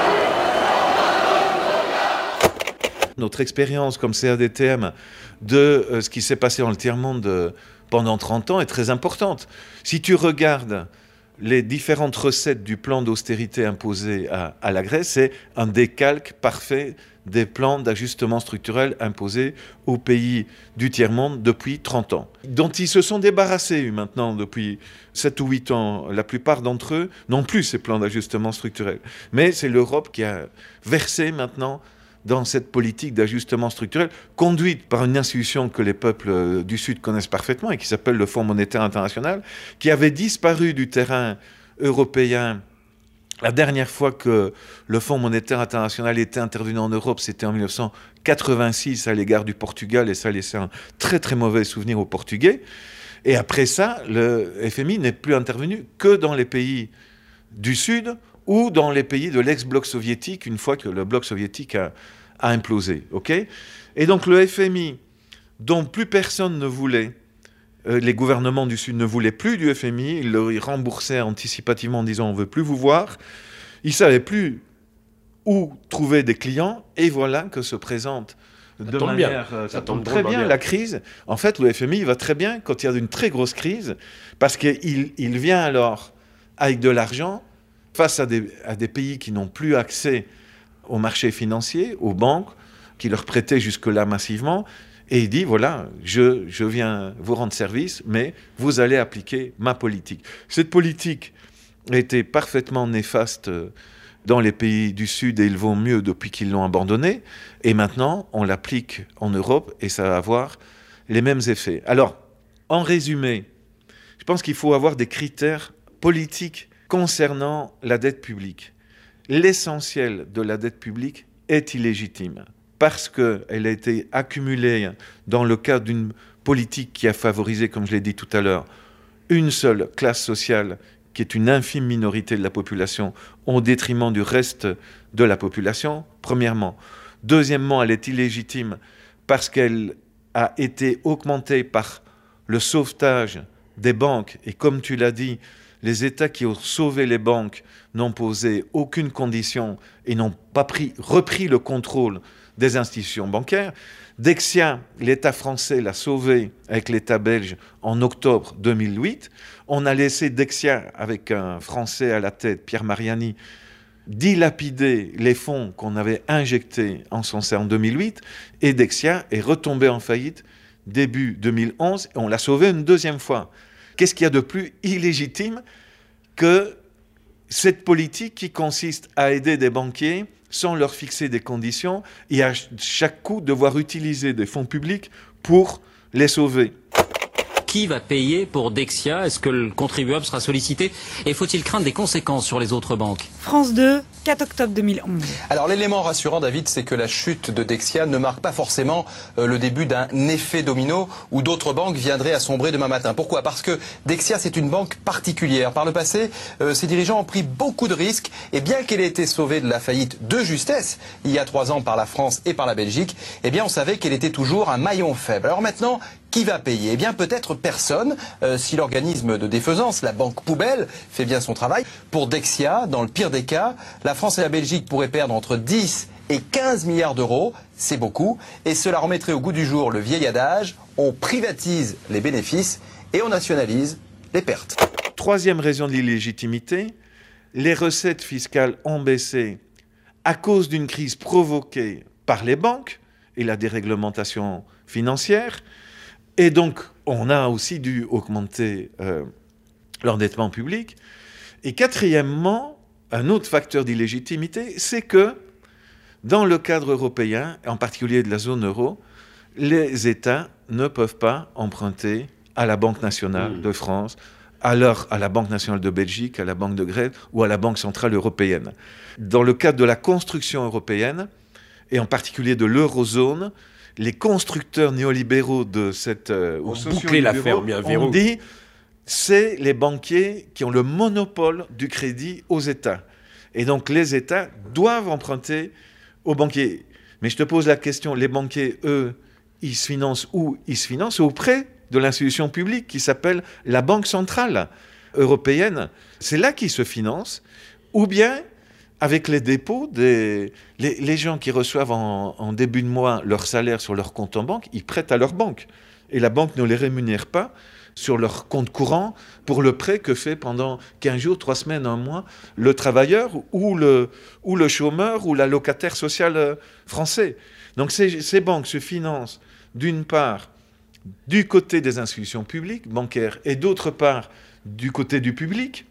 Notre expérience comme CADTM de ce qui s'est passé dans le tiers-monde pendant 30 ans est très importante. Si tu regardes les différentes recettes du plan d'austérité imposé à la Grèce, c'est un décalque parfait des plans d'ajustement structurel imposés aux pays du tiers-monde depuis 30 ans, dont ils se sont débarrassés maintenant depuis 7 ou 8 ans. La plupart d'entre eux n'ont plus ces plans d'ajustement structurel. Mais c'est l'Europe qui a versé maintenant dans cette politique d'ajustement structurel, conduite par une institution que les peuples du Sud connaissent parfaitement et qui s'appelle le Fonds monétaire international, qui avait disparu du terrain européen. La dernière fois que le Fonds monétaire international était intervenu en Europe, c'était en 1986 à l'égard du Portugal, et ça laissait un très très mauvais souvenir aux Portugais. Et après ça, le FMI n'est plus intervenu que dans les pays du Sud ou dans les pays de l'ex-bloc soviétique, une fois que le bloc soviétique a implosé. Okay ? Et donc le FMI, dont plus personne ne voulait, les gouvernements du Sud ne voulaient plus du FMI, ils le remboursaient anticipativement en disant « on ne veut plus vous voir », ils ne savaient plus où trouver des clients, et voilà que se présente de manière... Ça tombe très bien, la crise. En fait, le FMI va très bien quand il y a une très grosse crise, parce qu'il vient alors avec de l'argent face à des pays qui n'ont plus accès aux marchés financiers, aux banques, qui leur prêtaient jusque-là massivement, et il dit, voilà, je viens vous rendre service, mais vous allez appliquer ma politique. Cette politique a été parfaitement néfaste dans les pays du Sud, et ils vont mieux depuis qu'ils l'ont abandonnée, et maintenant, on l'applique en Europe, et ça va avoir les mêmes effets. Alors, en résumé, je pense qu'il faut avoir des critères politiques concernant la dette publique. L'essentiel de la dette publique est illégitime parce qu'elle a été accumulée dans le cadre d'une politique qui a favorisé, comme je l'ai dit tout à l'heure, une seule classe sociale qui est une infime minorité de la population au détriment du reste de la population, premièrement. Deuxièmement, elle est illégitime parce qu'elle a été augmentée par le sauvetage des banques et, comme tu l'as dit, les États qui ont sauvé les banques n'ont posé aucune condition et n'ont pas repris le contrôle des institutions bancaires. Dexia, l'État français l'a sauvé avec l'État belge en octobre 2008. On a laissé Dexia, avec un Français à la tête, Pierre Mariani, dilapider les fonds qu'on avait injectés en son sein en 2008. Et Dexia est retombé en faillite début 2011 et on l'a sauvé une deuxième fois. Qu'est-ce qu'il y a de plus illégitime que cette politique qui consiste à aider des banquiers sans leur fixer des conditions et à chaque coup devoir utiliser des fonds publics pour les sauver? Qui va payer pour Dexia? Est-ce que le contribuable sera sollicité? Et faut-il craindre des conséquences sur les autres banques? France 2, 4 octobre 2011. Alors l'élément rassurant, David, c'est que la chute de Dexia ne marque pas forcément le début d'un effet domino où d'autres banques viendraient à sombrer demain matin. Pourquoi? Parce que Dexia, c'est une banque particulière. Par le passé, ses dirigeants ont pris beaucoup de risques et bien qu'elle ait été sauvée de la faillite de justesse il y a 3 ans par la France et par la Belgique, eh bien on savait qu'elle était toujours un maillon faible. Alors maintenant, qui va payer? Eh bien peut-être personne, si l'organisme de défaisance, la banque poubelle, fait bien son travail. Pour Dexia, dans le pire des cas, la France et la Belgique pourraient perdre entre 10 et 15 milliards d'euros, c'est beaucoup, et cela remettrait au goût du jour le vieil adage, on privatise les bénéfices et on nationalise les pertes. Troisième raison de l'illégitimité, les recettes fiscales ont baissé à cause d'une crise provoquée par les banques et la déréglementation financière, et donc on a aussi dû augmenter l'endettement public. Et quatrièmement, un autre facteur d'illégitimité, c'est que Dans le cadre européen, en particulier de la zone euro, les États ne peuvent pas emprunter à la Banque nationale de France, à la Banque nationale de Belgique, à la Banque de Grèce ou à la Banque centrale européenne. Dans le cadre de la construction européenne, et en particulier de l'eurozone, les constructeurs néolibéraux de cette... ont bouclé l'affaire, ont dit c'est les banquiers qui ont le monopole du crédit aux États. Et donc les États doivent emprunter aux banquiers. Mais je te pose la question, les banquiers, eux, ils se financent où? Ils se financent auprès de l'institution publique qui s'appelle la Banque centrale européenne. C'est là qu'ils se financent. Ou bien, avec les dépôts, les gens qui reçoivent en début de mois leur salaire sur leur compte en banque, ils prêtent à leur banque. Et la banque ne les rémunère pas sur leur compte courant pour le prêt que fait pendant 15 jours, 3 semaines, 1 mois le travailleur ou le chômeur ou l'allocataire social français. Donc ces banques se financent d'une part du côté des institutions publiques, bancaires, et d'autre part du côté du public,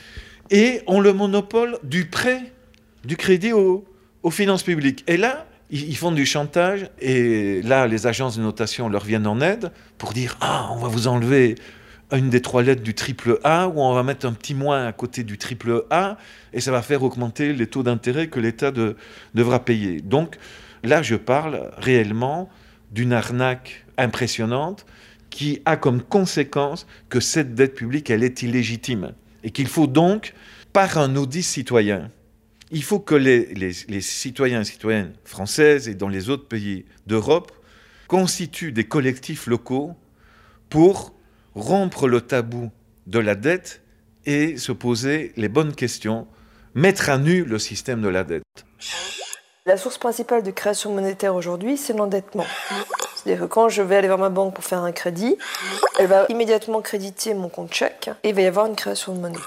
et ont le monopole du prêt, du crédit aux finances publiques. Et là, ils font du chantage, et là, les agences de notation leur viennent en aide pour dire « Ah, on va vous enlever une des 3 lettres du triple A, ou on va mettre un petit moins à côté du triple A, et ça va faire augmenter les taux d'intérêt que l'État devra payer. » Donc là, je parle réellement d'une arnaque impressionnante qui a comme conséquence que cette dette publique, elle est illégitime. Et qu'il faut donc, par un audit citoyen, il faut que les citoyens et citoyennes françaises et dans les autres pays d'Europe constituent des collectifs locaux pour rompre le tabou de la dette et se poser les bonnes questions, mettre à nu le système de la dette. La source principale de création monétaire aujourd'hui, c'est l'endettement. C'est-à-dire que quand je vais aller vers ma banque pour faire un crédit, elle va immédiatement créditer mon compte chèque et il va y avoir une création de monnaie.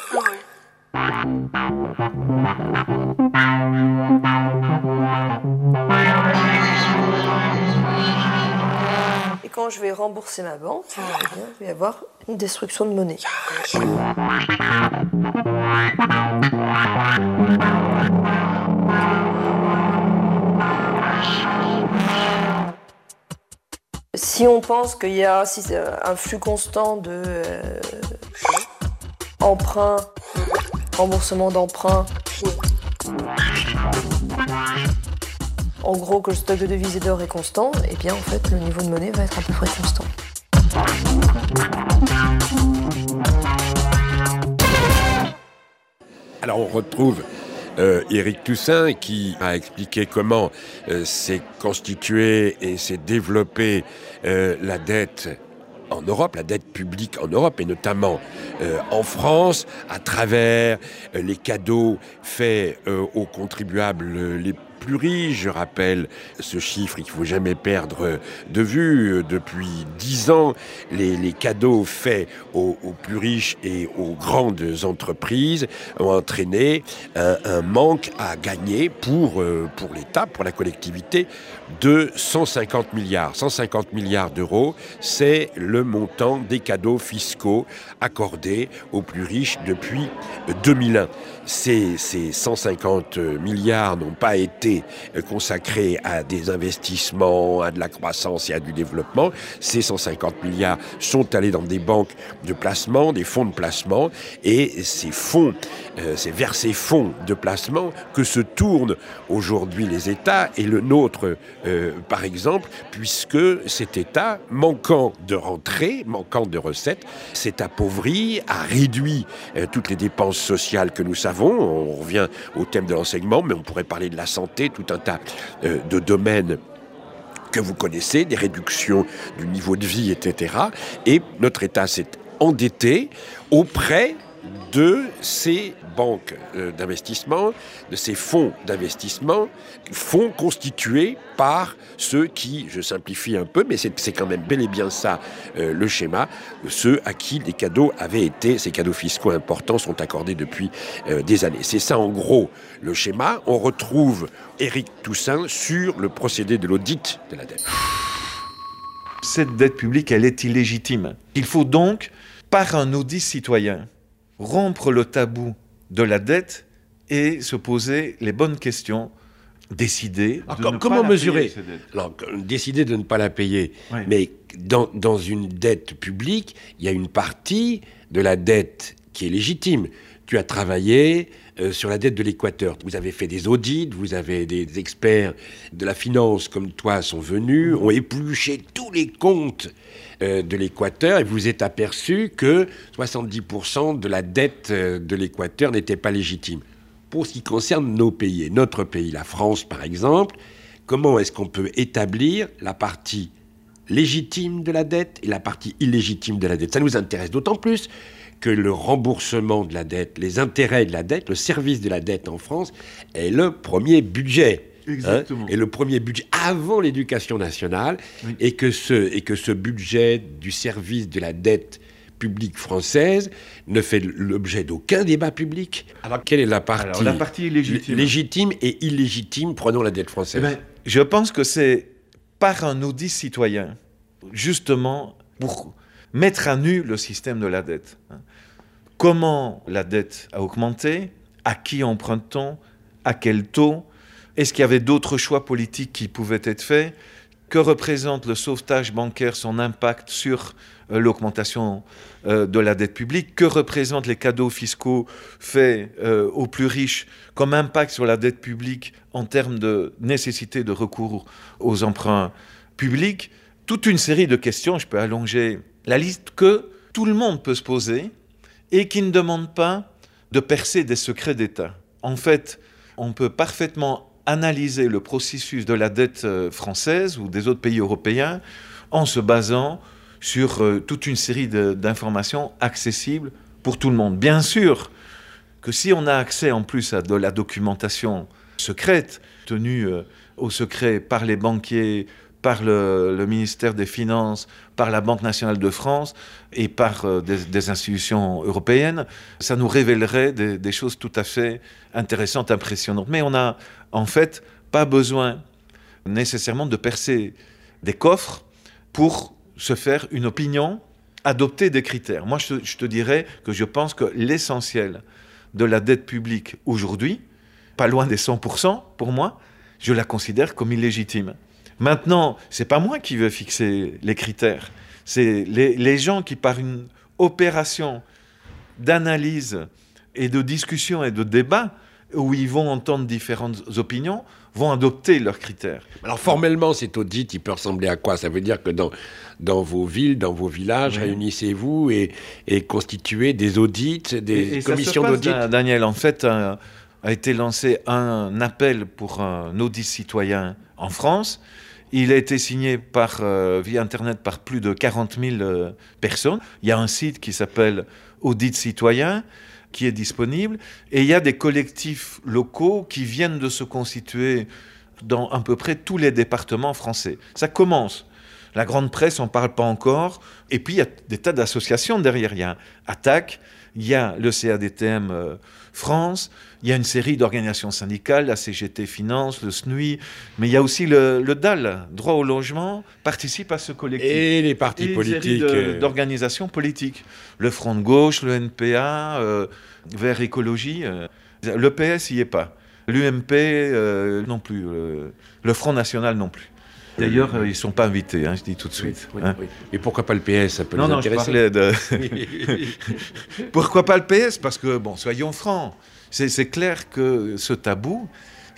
Et quand je vais rembourser ma banque, il va y avoir une destruction de monnaie. Si on pense qu'il y a un flux constant de emprunts, remboursement d'emprunts, en gros que le stock de devises et d'or est constant, et bien en fait le niveau de monnaie va être à peu près constant. Alors on retrouve Éric Toussaint qui a expliqué comment s'est constituée et s'est développée la dette en Europe, la dette publique en Europe et notamment en France à travers les cadeaux faits aux contribuables les plus riches. Je rappelle ce chiffre qu'il ne faut jamais perdre de vue. Depuis 10 ans, les cadeaux faits aux plus riches et aux grandes entreprises ont entraîné un manque à gagner pour l'État, pour la collectivité, de 150 milliards. 150 milliards d'euros, c'est le montant des cadeaux fiscaux accordés aux plus riches depuis 2001. Ces 150 milliards n'ont pas été consacrés à des investissements, à de la croissance et à du développement. Ces 150 milliards sont allés dans des banques de placement, des fonds de placement, et ces fonds, c'est vers ces fonds de placement que se tournent aujourd'hui les États, et le nôtre par exemple, puisque cet État, manquant de rentrées, manquant de recettes, s'est appauvri, a réduit toutes les dépenses sociales que nous savons. On revient au thème de l'enseignement, mais on pourrait parler de la santé, tout un tas de domaines que vous connaissez, des réductions du niveau de vie, etc. Et notre État s'est endetté auprès de ces banques d'investissement, de ces fonds d'investissement, fonds constitués par ceux qui, je simplifie un peu, mais c'est quand même bel et bien ça le schéma, ceux à qui les cadeaux avaient été, ces cadeaux fiscaux importants sont accordés depuis des années. C'est ça en gros le schéma. On retrouve Éric Toussaint sur le procédé de l'audit de la dette. Cette dette publique, elle est illégitime. Il faut donc, par un audit citoyen, rompre le tabou de la dette et se poser les bonnes questions, décider comment mesurer ces dettes. Alors, décider de ne pas la payer. Oui. Mais dans une dette publique, il y a une partie de la dette qui est légitime. Tu as travaillé sur la dette de l'Équateur. Vous avez fait des audits, vous avez des experts de la finance comme toi sont venus, ont épluché tous les comptes de l'Équateur et vous êtes aperçu que 70% de la dette de l'Équateur n'était pas légitime. Pour ce qui concerne nos pays, notre pays, la France par exemple, comment est-ce qu'on peut établir la partie légitime de la dette et la partie illégitime de la dette? Ça nous intéresse d'autant plus que le remboursement de la dette, les intérêts de la dette, le service de la dette en France est le premier budget. Exactement. Et le premier budget avant l'éducation nationale, oui. et que ce budget du service de la dette publique française ne fait l'objet d'aucun débat public. Alors, quelle est la partie légitime et illégitime, prenons la dette française? Je pense que c'est par un audit citoyen, justement, pour mettre à nu le système de la dette. Comment la dette a augmenté? À qui emprunte-t-on? À quel taux? Est-ce qu'il y avait d'autres choix politiques qui pouvaient être faits? Que représente le sauvetage bancaire, son impact sur l'augmentation de la dette publique? Que représentent les cadeaux fiscaux faits aux plus riches comme impact sur la dette publique en termes de nécessité de recours aux emprunts publics? Toute une série de questions, je peux allonger la liste, que tout le monde peut se poser et qui ne demandent pas de percer des secrets d'État. En fait, on peut parfaitement analyser le processus de la dette française ou des autres pays européens en se basant sur toute une série d'informations accessibles pour tout le monde. Bien sûr que si on a accès en plus à de la documentation secrète, tenue au secret par les banquiers, par le ministère des Finances, par la Banque nationale de France et par des institutions européennes, ça nous révélerait des choses tout à fait intéressantes, impressionnantes. Mais on n'a en fait pas besoin nécessairement de percer des coffres pour se faire une opinion, adopter des critères. Moi, je te dirais que je pense que l'essentiel de la dette publique aujourd'hui, pas loin des 100% pour moi, je la considère comme illégitime. Maintenant, c'est pas moi qui veux fixer les critères. C'est les gens qui, par une opération d'analyse et de discussion et de débat, où ils vont entendre différentes opinions, vont adopter leurs critères. Alors formellement, cet audit, il peut ressembler à quoi? Ça veut dire que dans vos villes, dans vos villages, oui, réunissez-vous et constituez des audits, des commissions d'audit. Daniel, en fait, a été lancé un appel pour un audit citoyen en France. Il a été signé via Internet par plus de 40 000 personnes. Il y a un site qui s'appelle Audit Citoyen qui est disponible. Et il y a des collectifs locaux qui viennent de se constituer dans à peu près tous les départements français. Ça commence. La grande presse n'en parle pas encore. Et puis, il y a des tas d'associations derrière. Il y a Attac, il y a le CADTM France, il y a une série d'organisations syndicales, la CGT Finance, le SNUI, mais il y a aussi le DAL, Droit au logement, participe à ce collectif. Et les partis politiques. D'organisations politiques. Le Front de gauche, le NPA, Vert Écologie. Le PS n'y est pas. L'UMP non plus. Le Front National non plus. D'ailleurs, ils ne sont pas invités, je dis tout de suite. Oui. Et pourquoi pas le PS? Ça peut nous intéresser. Je parlais de... Pourquoi pas le PS? Parce que, soyons francs, c'est clair que ce tabou,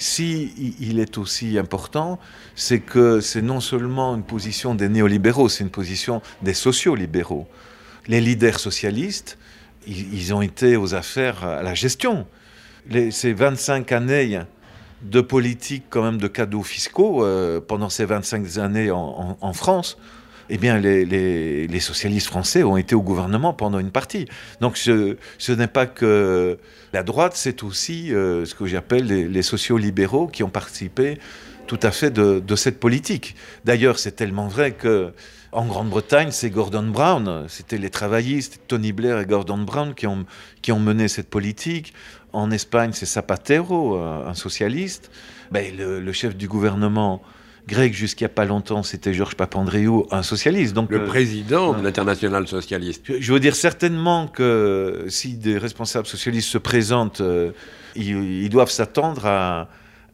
il est aussi important, c'est que c'est non seulement une position des néolibéraux, c'est une position des sociolibéraux. Les leaders socialistes, ils ont été aux affaires, à la gestion. Ces 25 années de politique quand même de cadeaux fiscaux pendant ces 25 années en France, eh bien les socialistes français ont été au gouvernement pendant une partie. Donc ce n'est pas que la droite, c'est aussi ce que j'appelle les sociolibéraux qui ont participé tout à fait de cette politique. D'ailleurs, c'est tellement vrai que en Grande-Bretagne, c'est Gordon Brown, c'était les travaillistes, Tony Blair et Gordon Brown qui ont mené cette politique. En Espagne, c'est Zapatero, un socialiste. Le chef du gouvernement grec jusqu'il n'y a pas longtemps, c'était Georges Papandréou, un socialiste. Donc, le président de l'Internationale socialiste. Je veux dire certainement que si des responsables socialistes se présentent, ils doivent s'attendre à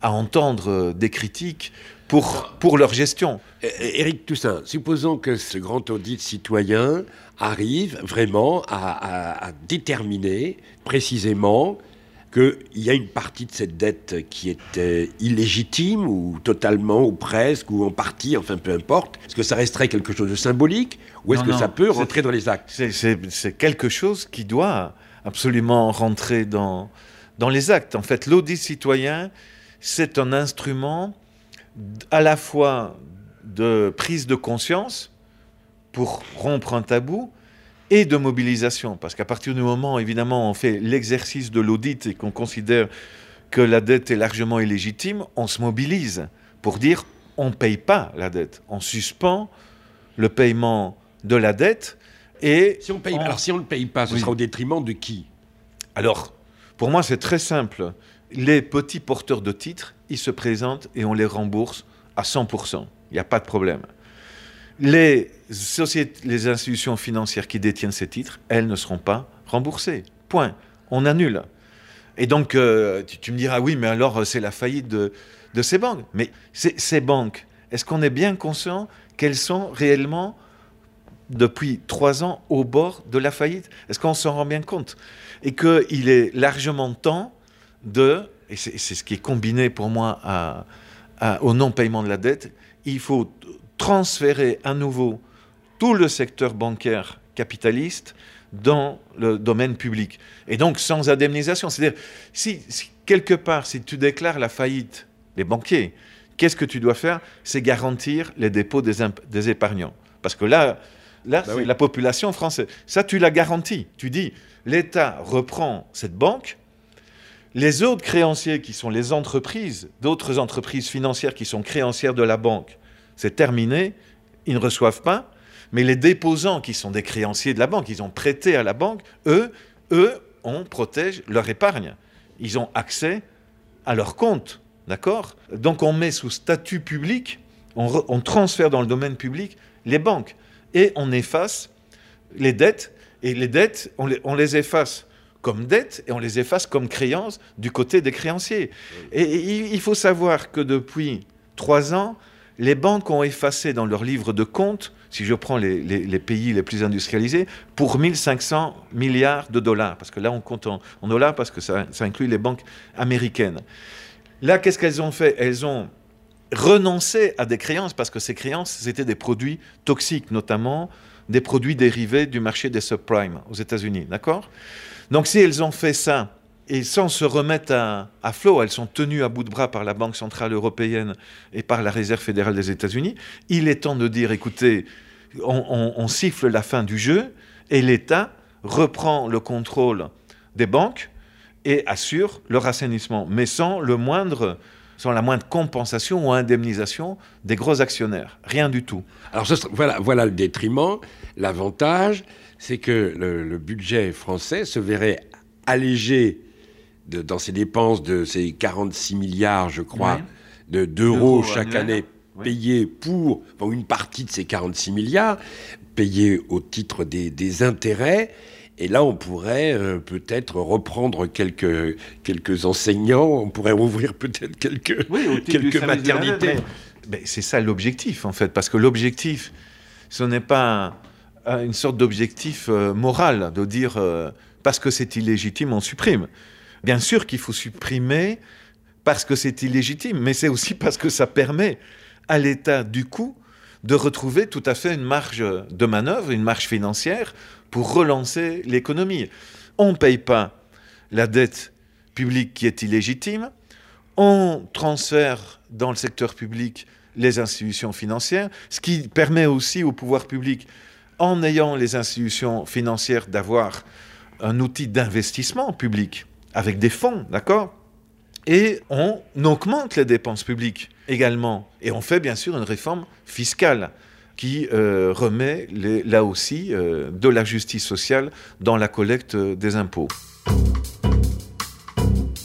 à entendre des critiques pour leur gestion. Éric Toussaint, supposons que ce grand audit citoyen arrive vraiment à déterminer précisément qu'il y a une partie de cette dette qui est illégitime, ou totalement, ou presque, ou en partie, enfin peu importe. Est-ce que ça resterait quelque chose de symbolique, ou est-ce que ça peut rentrer dans les actes ? C'est quelque chose qui doit absolument rentrer dans les actes. En fait, l'audit citoyen, c'est un instrument à la fois de prise de conscience pour rompre un tabou et de mobilisation. Parce qu'à partir du moment, évidemment, on fait l'exercice de l'audit et qu'on considère que la dette est largement illégitime, on se mobilise pour dire on ne paye pas la dette. On suspend le paiement de la dette et... Alors si on ne paye pas, ce sera au détriment de qui ? Alors, pour moi, c'est très simple. Les petits porteurs de titres, ils se présentent et on les rembourse à 100%. Il n'y a pas de problème. Les institutions financières qui détiennent ces titres, elles ne seront pas remboursées. Point. On annule. Et donc, tu me diras, oui, mais alors c'est la faillite de ces banques. Mais ces banques, est-ce qu'on est bien conscient qu'elles sont réellement, depuis 3 ans, au bord de la faillite ? Est-ce qu'on s'en rend bien compte ? Et qu'il est largement temps et c'est ce qui est combiné pour moi au non-paiement de la dette, il faut transférer à nouveau tout le secteur bancaire capitaliste dans le domaine public. Et donc sans indemnisation. C'est-à-dire, si quelque part, si tu déclares la faillite des banquiers, qu'est-ce que tu dois faire ? C'est garantir les dépôts des épargnants. Parce que là c'est la population française. Ça, tu l'as garanti. Tu dis, l'État reprend cette banque, les autres créanciers qui sont les entreprises, d'autres entreprises financières qui sont créancières de la banque, c'est terminé, ils ne reçoivent pas, mais les déposants qui sont des créanciers de la banque, ils ont prêté à la banque, eux, on protège leur épargne. Ils ont accès à leur compte, d'accord ? Donc on met sous statut public, on transfère dans le domaine public les banques, et on efface les dettes, et les dettes, on les efface comme dettes, et on les efface comme créances du côté des créanciers. Et il faut savoir que depuis 3 ans, les banques ont effacé dans leurs livres de compte, si je prends les pays les plus industrialisés, pour 1500 milliards de dollars. Parce que là, on compte en dollars parce que ça inclut les banques américaines. Là, qu'est-ce qu'elles ont fait ? Elles ont renoncé à des créances parce que ces créances, c'était des produits toxiques, notamment des produits dérivés du marché des subprimes aux États-Unis. D'accord ? Donc, si elles ont fait ça, et sans se remettre à flot, elles sont tenues à bout de bras par la Banque Centrale Européenne et par la Réserve Fédérale des États-Unis, il est temps de dire, écoutez, on siffle la fin du jeu et l'État reprend le contrôle des banques et assure leur assainissement, mais sans la moindre compensation ou indemnisation des gros actionnaires. Rien du tout. Alors voilà le détriment. L'avantage, c'est que le budget français se verrait allégé dans ses dépenses de ces 46 milliards, je crois, d'euros chaque année payés pour une partie de ces 46 milliards, payés au titre des intérêts. Et là, on pourrait peut-être reprendre quelques enseignants, on pourrait ouvrir peut-être quelques maternités. Mais c'est ça l'objectif, en fait, parce que l'objectif, ce n'est pas une sorte d'objectif moral, de dire parce que c'est illégitime, on supprime. Bien sûr qu'il faut supprimer parce que c'est illégitime, mais c'est aussi parce que ça permet à l'État, du coup, de retrouver tout à fait une marge de manœuvre, une marge financière pour relancer l'économie. On ne paye pas la dette publique qui est illégitime, on transfère dans le secteur public les institutions financières, ce qui permet aussi au pouvoir public, en ayant les institutions financières, d'avoir un outil d'investissement public avec des fonds, d'accord ? Et on augmente les dépenses publiques également. Et on fait bien sûr une réforme fiscale qui remet là aussi de la justice sociale dans la collecte des impôts.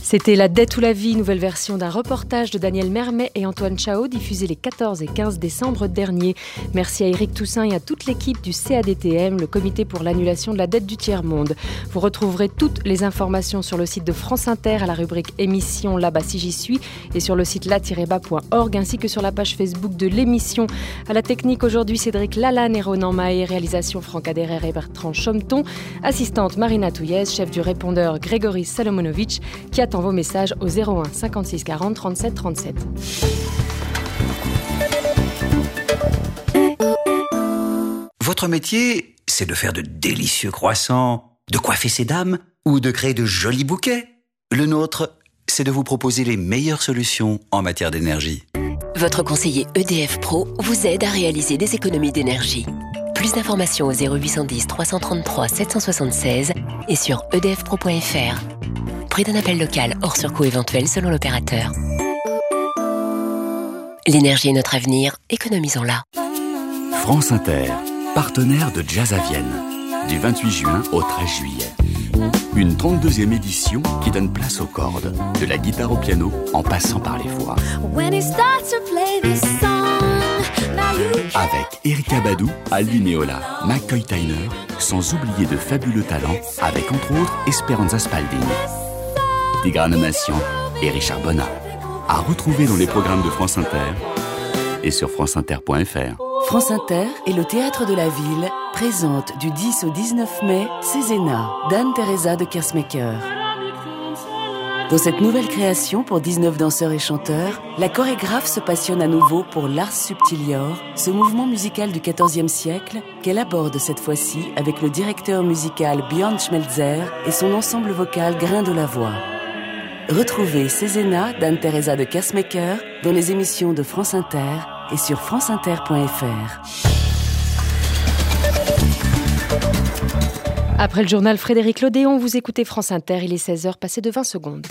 C'était La dette ou la vie, nouvelle version d'un reportage de Daniel Mermet et Antoine Chao, diffusé les 14 et 15 décembre dernier. Merci à Éric Toussaint et à toute l'équipe du CADTM, le comité pour l'annulation de la dette du tiers-monde. Vous retrouverez toutes les informations sur le site de France Inter à la rubrique émission Là-bas si j'y suis et sur le site la-bas.org ainsi que sur la page Facebook de l'émission. À la technique aujourd'hui, Cédric Lalanne et Ronan Mahé, réalisation Franck Aderer et Bertrand Chomton, assistante Marina Touillez, chef du répondeur Grégory Salomonovic qui attend vos messages au 01 56 40 37 37. Votre métier, c'est de faire de délicieux croissants, de coiffer ces dames ou de créer de jolis bouquets. Le nôtre, c'est de vous proposer les meilleures solutions en matière d'énergie. Votre conseiller EDF Pro vous aide à réaliser des économies d'énergie. Plus d'informations au 0810 333 776 et sur edfpro.fr. Prix d'un appel local hors surcoût éventuel selon l'opérateur. L'énergie est notre avenir, économisons-la. France Inter, partenaire de Jazz à Vienne, du 28 juin au 13 juillet. Une 32e édition qui donne place aux cordes, de la guitare au piano en passant par les voix. Avec Erykah Badu, Alvin Meola, McCoy Tyner, sans oublier de fabuleux talents avec entre autres Esperanza Spalding, Tigrane Nation et Richard Bonnat. À retrouver dans les programmes de France Inter et sur franceinter.fr. France Inter et le Théâtre de la Ville présentent du 10 au 19 mai Cézanne d'Anne-Theresa de Kersmaker. Dans cette nouvelle création pour 19 danseurs et chanteurs, la chorégraphe se passionne à nouveau pour l'ars subtilior, ce mouvement musical du XIVe siècle qu'elle aborde cette fois-ci avec le directeur musical Björn Schmelzer et son ensemble vocal Grain de la Voix. Retrouvez Cézanne d'Anne-Theresa de Kersmaker dans les émissions de France Inter et sur franceinter.fr. Après le journal Frédéric Lodéon, vous écoutez France Inter, il est 16h passé de 20 secondes.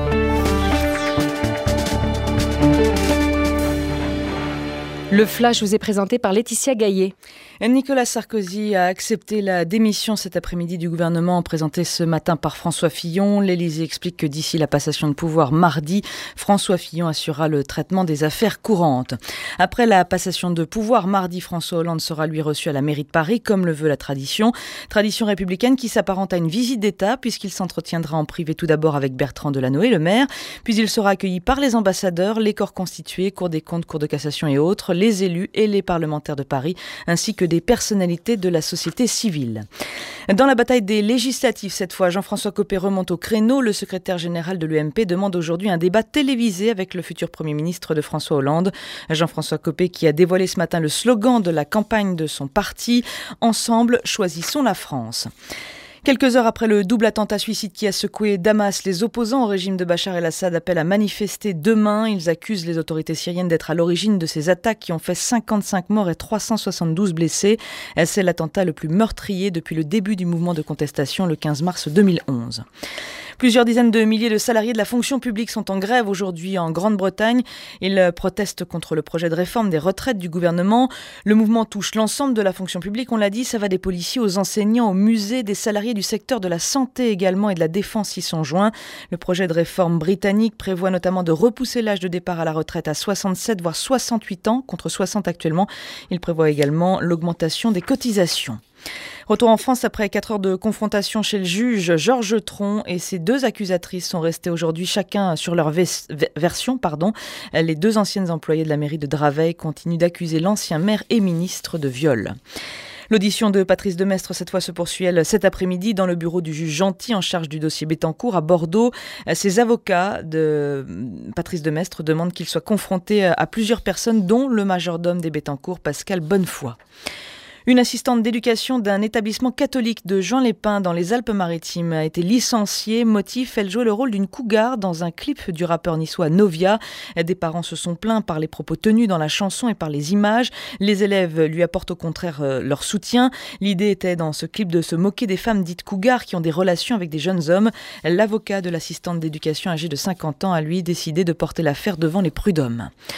Le Flash vous est présenté par Laetitia Gaillet. Nicolas Sarkozy a accepté la démission cet après-midi du gouvernement présentée ce matin par François Fillon. L'Élysée explique que d'ici la passation de pouvoir mardi, François Fillon assurera le traitement des affaires courantes. Après la passation de pouvoir mardi, François Hollande sera lui reçu à la mairie de Paris, comme le veut la tradition. Tradition républicaine qui s'apparente à une visite d'État, puisqu'il s'entretiendra en privé tout d'abord avec Bertrand Delanoë, le maire. Puis il sera accueilli par les ambassadeurs, les corps constitués, Cour des comptes, Cour de cassation et autres, les élus et les parlementaires de Paris, ainsi que des personnalités de la société civile. Dans la bataille des législatives, cette fois, Jean-François Copé remonte au créneau. Le secrétaire général de l'UMP demande aujourd'hui un débat télévisé avec le futur Premier ministre de François Hollande. Jean-François Copé qui a dévoilé ce matin le slogan de la campagne de son parti « Ensemble, choisissons la France ». Quelques heures après le double attentat suicide qui a secoué Damas, les opposants au régime de Bachar el-Assad appellent à manifester demain. Ils accusent les autorités syriennes d'être à l'origine de ces attaques qui ont fait 55 morts et 372 blessés. C'est l'attentat le plus meurtrier depuis le début du mouvement de contestation le 15 mars 2011. Plusieurs dizaines de milliers de salariés de la fonction publique sont en grève aujourd'hui en Grande-Bretagne. Ils protestent contre le projet de réforme des retraites du gouvernement. Le mouvement touche l'ensemble de la fonction publique, on l'a dit, ça va des policiers aux enseignants, aux musées, des salariés du secteur de la santé également et de la défense y sont joints. Le projet de réforme britannique prévoit notamment de repousser l'âge de départ à la retraite à 67 voire 68 ans contre 60 actuellement. Il prévoit également l'augmentation des cotisations. Retour en France après 4 heures de confrontation chez le juge. Georges Tron et ses 2 accusatrices sont restés aujourd'hui chacun sur leur version. Les 2 anciennes employées de la mairie de Draveil continuent d'accuser l'ancien maire et ministre de viol. L'audition de Patrice Demestre, cette fois, se poursuit cet après-midi dans le bureau du juge Gentil en charge du dossier Bettencourt à Bordeaux. Ses avocats de Patrice Demestre demandent qu'il soit confronté à plusieurs personnes, dont le majordome des Bettencourt, Pascal Bonnefoy. Une assistante d'éducation d'un établissement catholique de Juan-les-Pins dans les Alpes-Maritimes a été licenciée. Motif, elle jouait le rôle d'une cougar dans un clip du rappeur niçois Novia. Des parents se sont plaints par les propos tenus dans la chanson et par les images. Les élèves lui apportent au contraire leur soutien. L'idée était dans ce clip de se moquer des femmes dites cougars qui ont des relations avec des jeunes hommes. L'avocat de l'assistante d'éducation âgée de 50 ans a lui décidé de porter l'affaire devant les prud'hommes.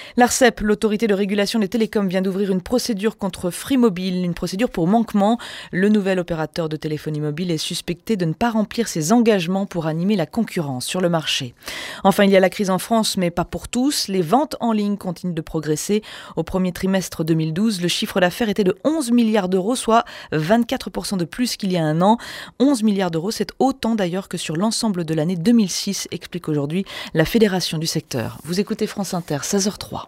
L'ARCEP, l'autorité de régulation des télécoms, vient d'ouvrir une procédure contre Free Mobile, une procédure pour manquement. Le nouvel opérateur de téléphonie mobile est suspecté de ne pas remplir ses engagements pour animer la concurrence sur le marché. Enfin, il y a la crise en France, mais pas pour tous. Les ventes en ligne continuent de progresser. Au premier trimestre 2012, le chiffre d'affaires était de 11 milliards d'euros, soit 24% de plus qu'il y a un an. 11 milliards d'euros, c'est autant d'ailleurs que sur l'ensemble de l'année 2006, explique aujourd'hui la Fédération du secteur. Vous écoutez France Inter, 16h03.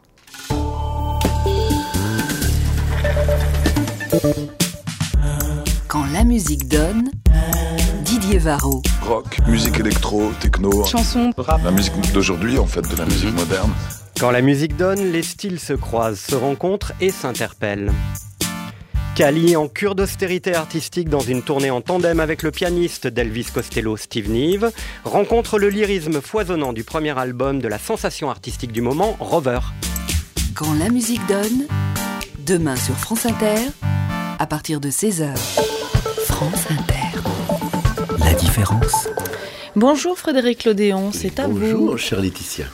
Quand la musique donne, Didier Varro. Rock, musique électro, techno, chanson, rap. La musique d'aujourd'hui, en fait, de la musique moderne. Quand la musique donne, les styles se croisent, se rencontrent et s'interpellent. Cali en cure d'austérité artistique dans une tournée en tandem avec le pianiste d'Elvis Costello, Steve Nieve, rencontre le lyrisme foisonnant du premier album de la sensation artistique du moment, Rover. Quand la musique donne, demain sur France Inter, à partir de 16h. France Inter. La différence. Bonjour Frédéric Lodéon, c'est à vous. Bonjour chère Laetitia.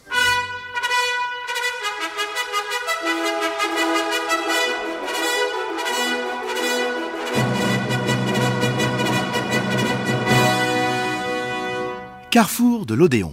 Carrefour de l'Odéon.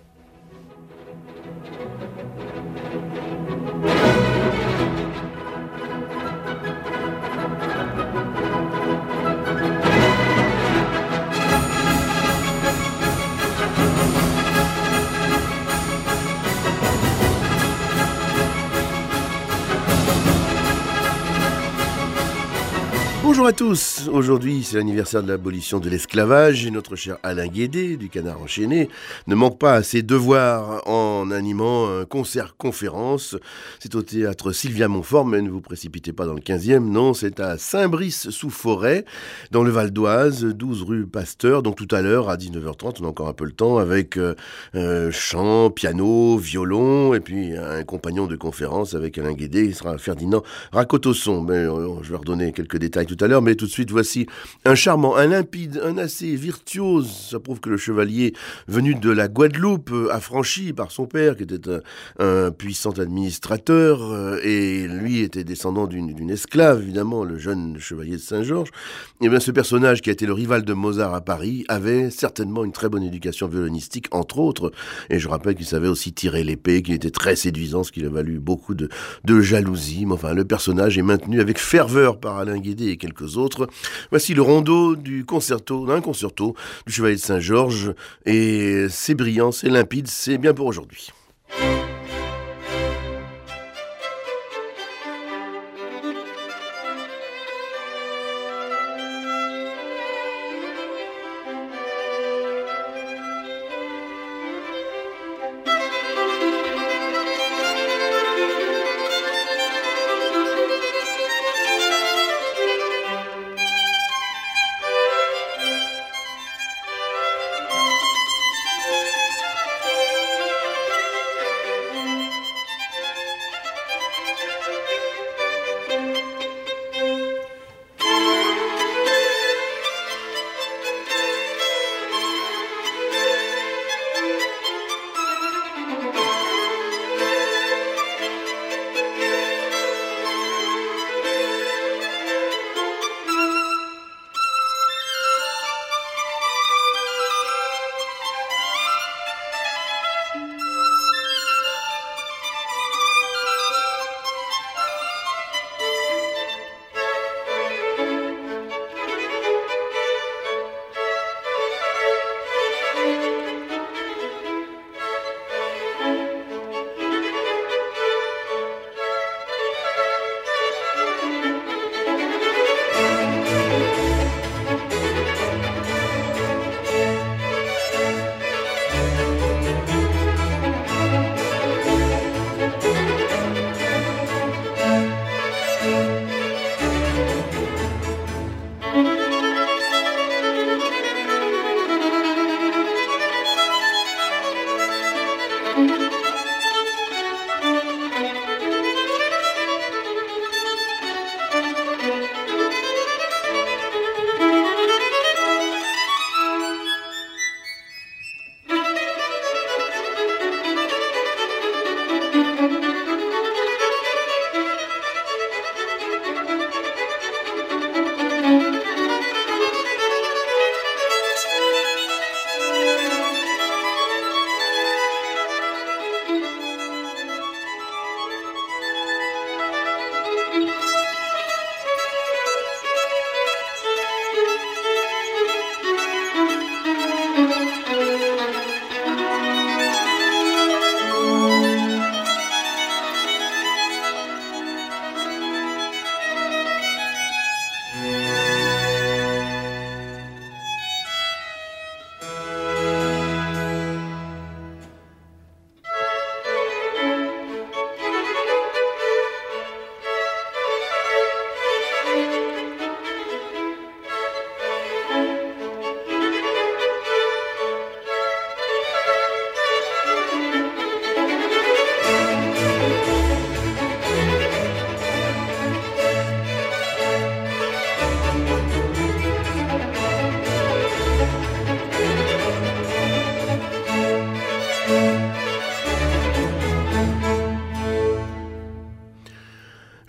Bonjour à tous, aujourd'hui c'est l'anniversaire de l'abolition de l'esclavage et notre cher Alain Guédé du Canard Enchaîné ne manque pas à ses devoirs en animant un concert-conférence. C'est au théâtre Sylvia Montfort, mais ne vous précipitez pas dans le 15e, non, c'est à Saint-Brice-sous-Forêt, dans le Val d'Oise, 12 rue Pasteur, donc tout à l'heure à 19h30, on a encore un peu le temps, avec chant, piano, violon, et puis un compagnon de conférence avec Alain Guédé, il sera Ferdinand Racotosson. Mais je vais redonner quelques détails tout à l'heure, mais tout de suite, voici un charmant, un limpide, un assez virtuose. Ça prouve que le chevalier venu de la Guadeloupe, affranchi par son père, qui était un puissant administrateur, et lui était descendant d'une esclave, évidemment, le jeune chevalier de Saint-Georges. Et bien, ce personnage, qui a été le rival de Mozart à Paris, avait certainement une très bonne éducation violonistique, entre autres. Et je rappelle qu'il savait aussi tirer l'épée, qu'il était très séduisant, ce qui a valu beaucoup de jalousie. Mais enfin, le personnage est maintenu avec ferveur par Alain Guédé et quelques autres. Voici le rondeau d'un concerto du Chevalier de Saint-Georges, et c'est brillant, c'est limpide, c'est bien pour aujourd'hui.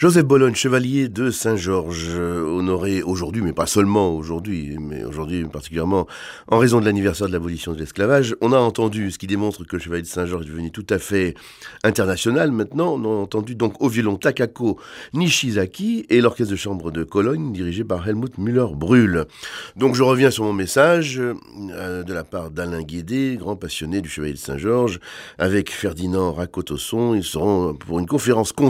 Joseph Bologne, chevalier de Saint-Georges, honoré aujourd'hui, mais pas seulement aujourd'hui, mais aujourd'hui particulièrement en raison de l'anniversaire de l'abolition de l'esclavage. On a entendu, ce qui démontre que le chevalier de Saint-Georges est devenu tout à fait international maintenant, on a entendu donc au violon Takako Nishizaki et l'orchestre de chambre de Cologne dirigé par Helmut Müller-Brühl. Donc je reviens sur mon message de la part d'Alain Guédé, grand passionné du chevalier de Saint-Georges, avec Ferdinand Rakotosson. Ils seront pour une conférence